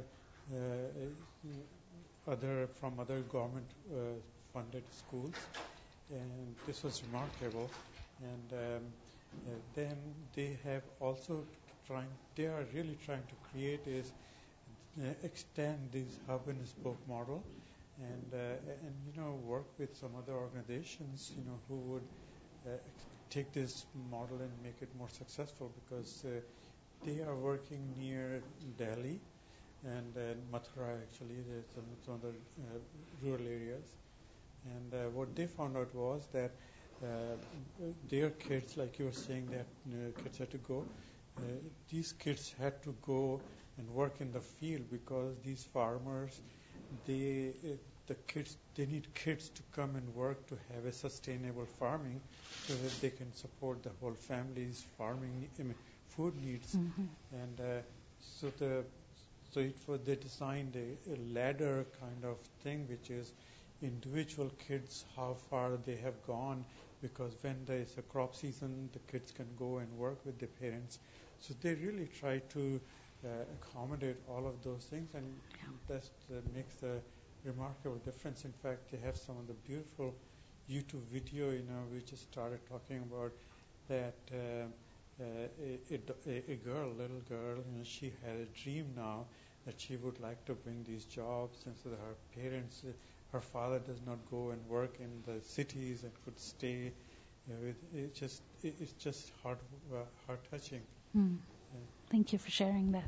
uh, other from other government uh, funded schools, and this was remarkable. And um, uh, then they have also trying. They are really trying to create is uh, extend this hub and spoke model, and uh, and you know work with some other organizations, you know, who would uh, take this model and make it more successful, because uh, they are working near Delhi and uh, Mathura, actually, some, some other uh, rural areas. And uh, what they found out was that uh, their kids, like you were saying, that uh, kids had to go, uh, these kids had to go and work in the field, because these farmers, they uh, the kids, they need kids to come and work to have a sustainable farming, so that they can support the whole family's farming, I mean, food needs. Mhm. And uh, so the so it was, they designed a, a ladder kind of thing, which is individual kids, how far they have gone, because when there is a crop season, the kids can go and work with their parents. So they really try to uh, accommodate all of those things, and that uh, makes a remarkable difference. In fact, they have some of the beautiful YouTube video, you know, we just started talking about that uh, uh, a, a, a girl, little girl, you know, she had a dream now that she would like to bring these jobs, and so that her parents, uh, her father does not go and work in the cities and could stay. You know, it, it just it, it's just heart uh, heart touching. Mm. Yeah. Thank you for sharing that.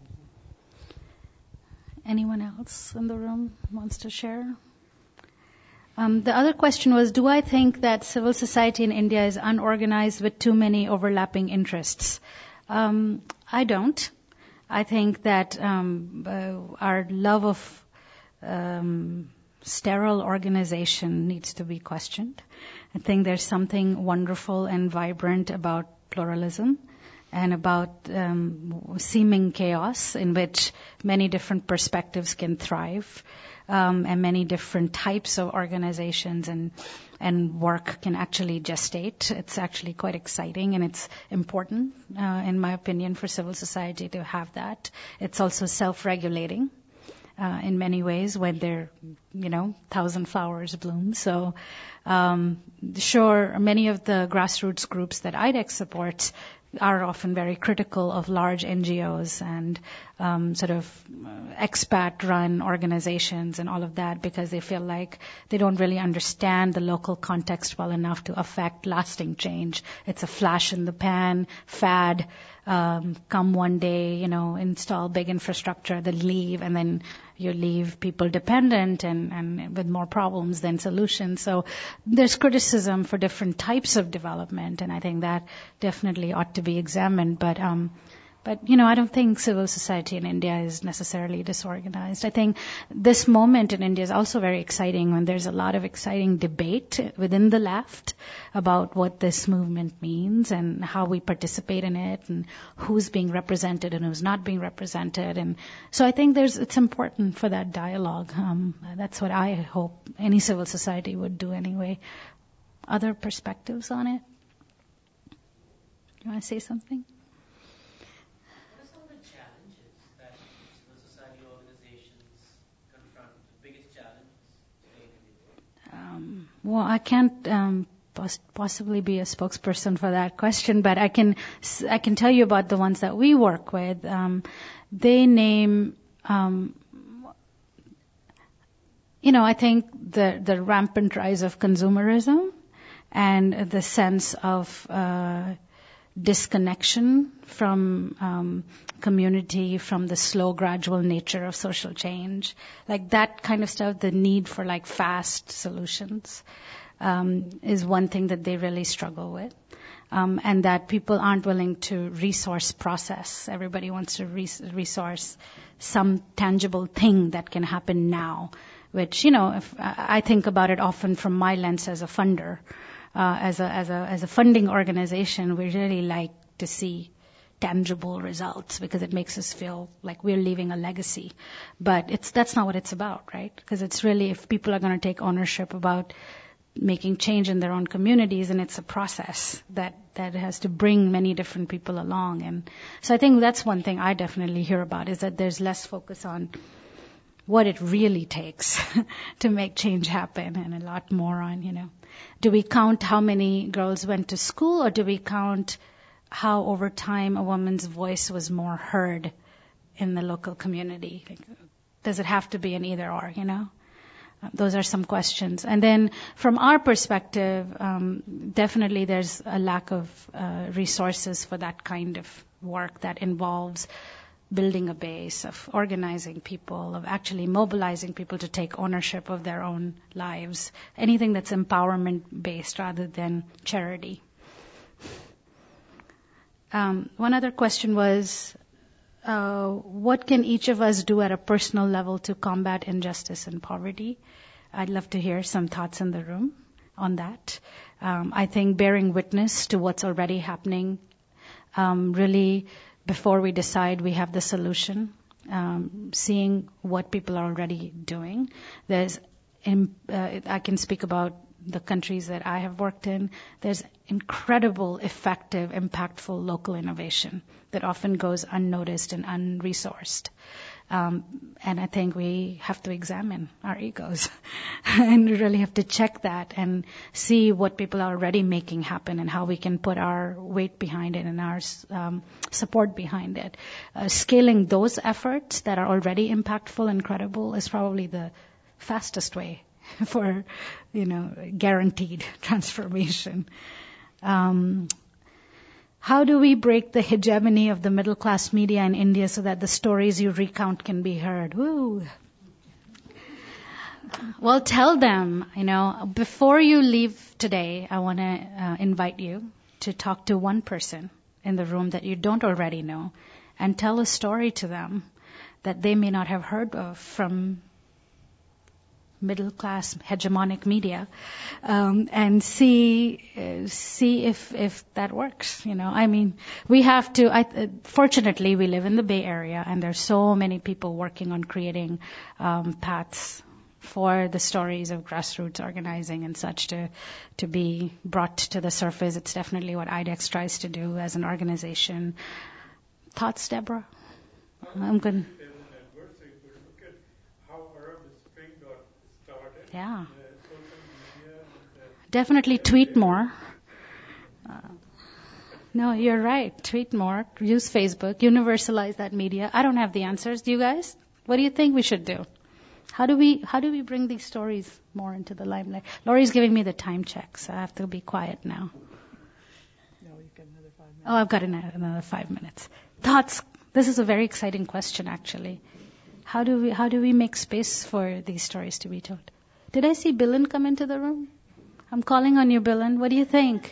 Anyone else in the room wants to share? Um, the other question was, do I think that civil society in India is unorganized with too many overlapping interests? Um, I don't. I think that um, uh, our love of um, sterile organization needs to be questioned. I think there's something wonderful and vibrant about pluralism and about um, seeming chaos in which many different perspectives can thrive, um, and many different types of organizations and and work can actually gestate. It's actually quite exciting, and it's important, uh, in my opinion, for civil society to have that. It's also self-regulating uh, in many ways when there, you know, thousand flowers bloom. So, um, sure, many of the grassroots groups that I D E C supports are often very critical of large N G Os and um, sort of uh, expat-run organizations and all of that, because they feel like they don't really understand the local context well enough to affect lasting change. It's a flash in the pan, fad, um, come one day, you know, install big infrastructure, then leave, and then you leave people dependent and, and with more problems than solutions. So there's criticism for different types of development, and I think that definitely ought to be examined. But, um, but you know, I don't think civil society in India is necessarily disorganized. I think this moment in India is also very exciting when there's a lot of exciting debate within the left about what this movement means and how we participate in it and who's being represented and who's not being represented. And so I think there's it's important for that dialogue. Um, that's what I hope any civil society would do anyway. Other perspectives on it? You want to say something? What are some of the challenges that civil society organizations confront, the biggest challenges today in India? Um, well, I can't um, pos- possibly be a spokesperson for that question, but I can I can tell you about the ones that we work with. Um, they name, um, you know, I think the the rampant rise of consumerism and the sense of uh, disconnection from um, community, from the slow, gradual nature of social change, like that kind of stuff, the need for like fast solutions um, is one thing that they really struggle with. Um, and that people aren't willing to resource process. Everybody wants to res- resource some tangible thing that can happen now, which, you know, if I think about it often from my lens as a funder. Uh, as a as a as a funding organization, we really like to see tangible results because it makes us feel like we're leaving a legacy. But it's that's not what it's about, right? Because it's really, if people are going to take ownership about making change in their own communities, and it's a process that that has to bring many different people along. And so I think that's one thing I definitely hear about, is that there's less focus on what it really takes to make change happen, and a lot more on, you know, do we count how many girls went to school, or do we count how over time a woman's voice was more heard in the local community? Like, does it have to be an either or, you know? Uh, those are some questions. And then from our perspective, um, definitely there's a lack of uh, resources for that kind of work that involves building a base, of organizing people, of actually mobilizing people to take ownership of their own lives. Anything that's empowerment based rather than charity. Um, one other question was, uh, what can each of us do at a personal level to combat injustice and poverty? I'd love to hear some thoughts in the room on that. Um, I think bearing witness to what's already happening, um, really, before we decide we have the solution, um, seeing what people are already doing. There's, in, uh, I can speak about the countries that I have worked in. There's incredible, effective, impactful local innovation that often goes unnoticed and unresourced. Um, and I think we have to examine our egos and really have to check that and see what people are already making happen and how we can put our weight behind it and our um, support behind it. Uh, scaling those efforts that are already impactful and credible is probably the fastest way for, you know, guaranteed transformation. Um, How do we break the hegemony of the middle class media in India so that the stories you recount can be heard? Woo! Well, tell them, you know, before you leave today, I want to uh, invite you to talk to one person in the room that you don't already know and tell a story to them that they may not have heard of from middle class hegemonic media, um, and see uh, see if if that works. You know, I mean, we have to. I, uh, fortunately, we live in the Bay Area, and there's so many people working on creating um, paths for the stories of grassroots organizing and such to to be brought to the surface. It's definitely what I D E X tries to do as an organization. Thoughts, Deborah? I'm good. Yeah. Definitely tweet more. Uh, no, you're right. Tweet more. Use Facebook. Universalize that media. I don't have the answers. Do you guys? What do you think we should do? How do we how do we bring these stories more into the limelight? Laurie's giving me the time check, so I have to be quiet now. No, you've got another five minutes. Oh, I've got another five minutes. Thoughts? This is a very exciting question, actually. How do we how do we make space for these stories to be told? Did I see Billen come into the room? I'm calling on you, Billen. What do you think?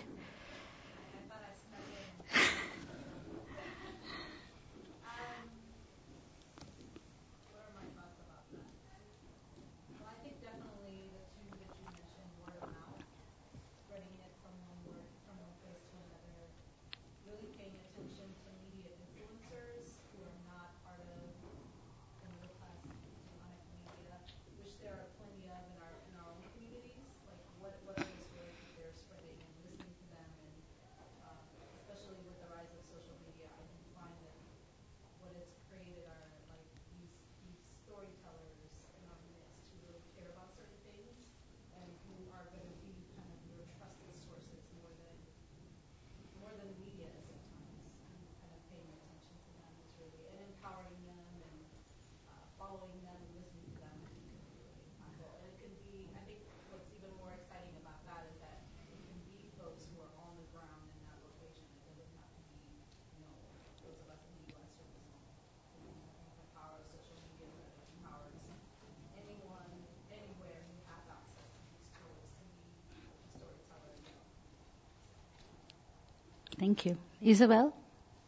Thank you. Isabel?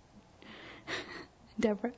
Deborah?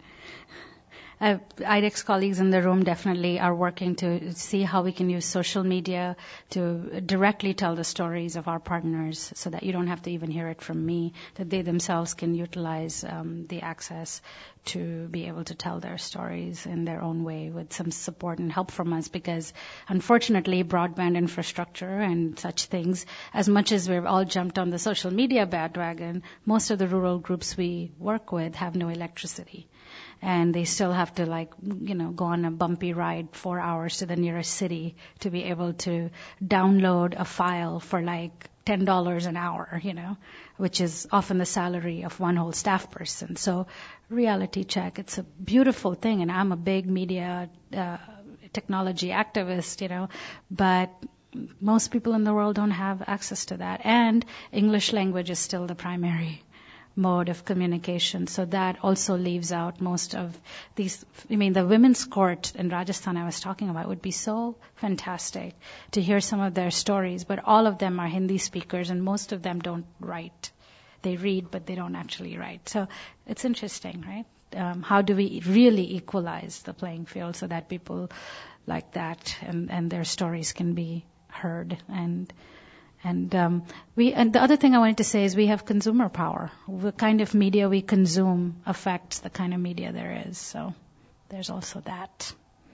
Uh, I D E X colleagues in the room definitely are working to see how we can use social media to directly tell the stories of our partners so that you don't have to even hear it from me, that they themselves can utilize um, the access to be able to tell their stories in their own way with some support and help from us, because unfortunately broadband infrastructure and such things, as much as we've all jumped on the social media bandwagon, most of the rural groups we work with have no electricity. And they still have to, like, you know, go on a bumpy ride four hours to the nearest city to be able to download a file for like ten dollars an hour, you know, which is often the salary of one whole staff person. So reality check, it's a beautiful thing. And I'm a big media uh, technology activist, you know, but most people in the world don't have access to that. And English language is still the primary mode of communication. So that also leaves out most of these. I mean, the women's court in Rajasthan I was talking about would be so fantastic to hear some of their stories, but all of them are Hindi speakers and most of them don't write. They read, but they don't actually write. So it's interesting, right? Um, how do we really equalize the playing field so that people like that and, and their stories can be heard? And And um, we, and the other thing I wanted to say is we have consumer power. The kind of media we consume affects the kind of media there is. So there's also that.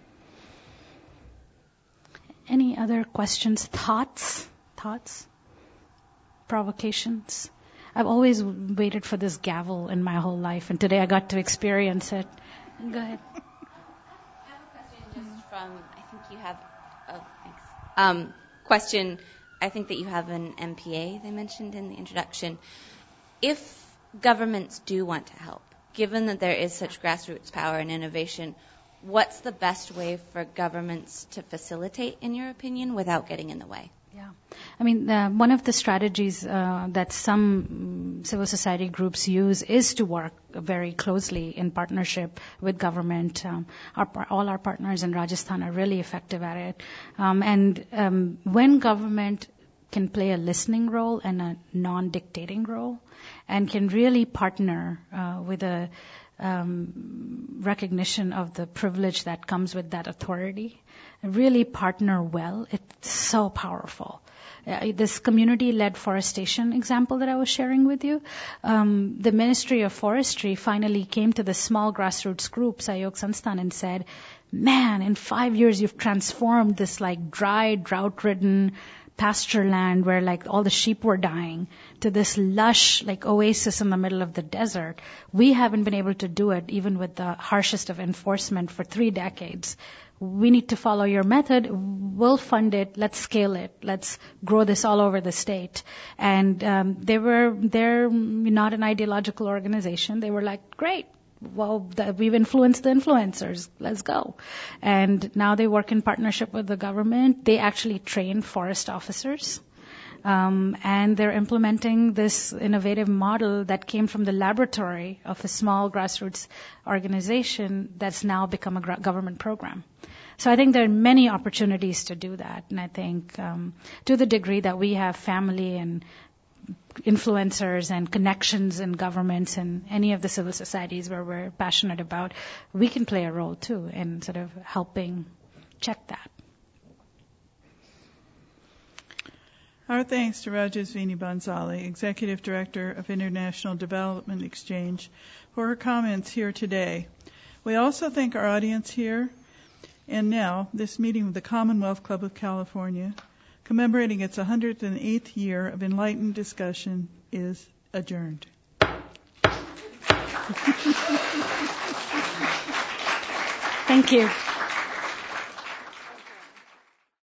Any other questions, thoughts, thoughts, provocations? I've always waited for this gavel in my whole life, and today I got to experience it. Go ahead. I have a question just from, I think you have, oh, thanks. Um, question. I think that you have an M P A, they mentioned in the introduction. If governments do want to help, given that there is such grassroots power and innovation, what's the best way for governments to facilitate, in your opinion, without getting in the way? Yeah. I mean, uh, one of the strategies uh, that some um, civil society groups use is to work very closely in partnership with government. Um, our, all our partners in Rajasthan are really effective at it. Um, and um, when government can play a listening role and a non-dictating role and can really partner uh, with a um, recognition of the privilege that comes with that authority really partner well, it's so powerful. Uh, this community-led forestation example that I was sharing with you, um, the Ministry of Forestry finally came to the small grassroots group, Sahayog Sansthan, and said, man, in five years you've transformed this like dry, drought-ridden pasture land where like all the sheep were dying to this lush like oasis in the middle of the desert. We haven't been able to do it even with the harshest of enforcement for three decades. We need to follow your method. We'll fund it. Let's scale it. Let's grow this all over the state. And um, they were, they're not an ideological organization. They were like, great. Well, the, we've influenced the influencers. Let's go. And now they work in partnership with the government. They actually train forest officers. Um, and they're implementing this innovative model that came from the laboratory of a small grassroots organization that's now become a gra- government program. So I think there are many opportunities to do that. And I think um, to the degree that we have family and influencers and connections in governments and any of the civil societies where we're passionate about, we can play a role too in sort of helping check that. Our thanks to Rajasvini Bhansali, Executive Director of International Development Exchange, for her comments here today. We also thank our audience here. And now, this meeting of the Commonwealth Club of California, commemorating its one hundred eighth year of enlightened discussion, is adjourned. Thank you.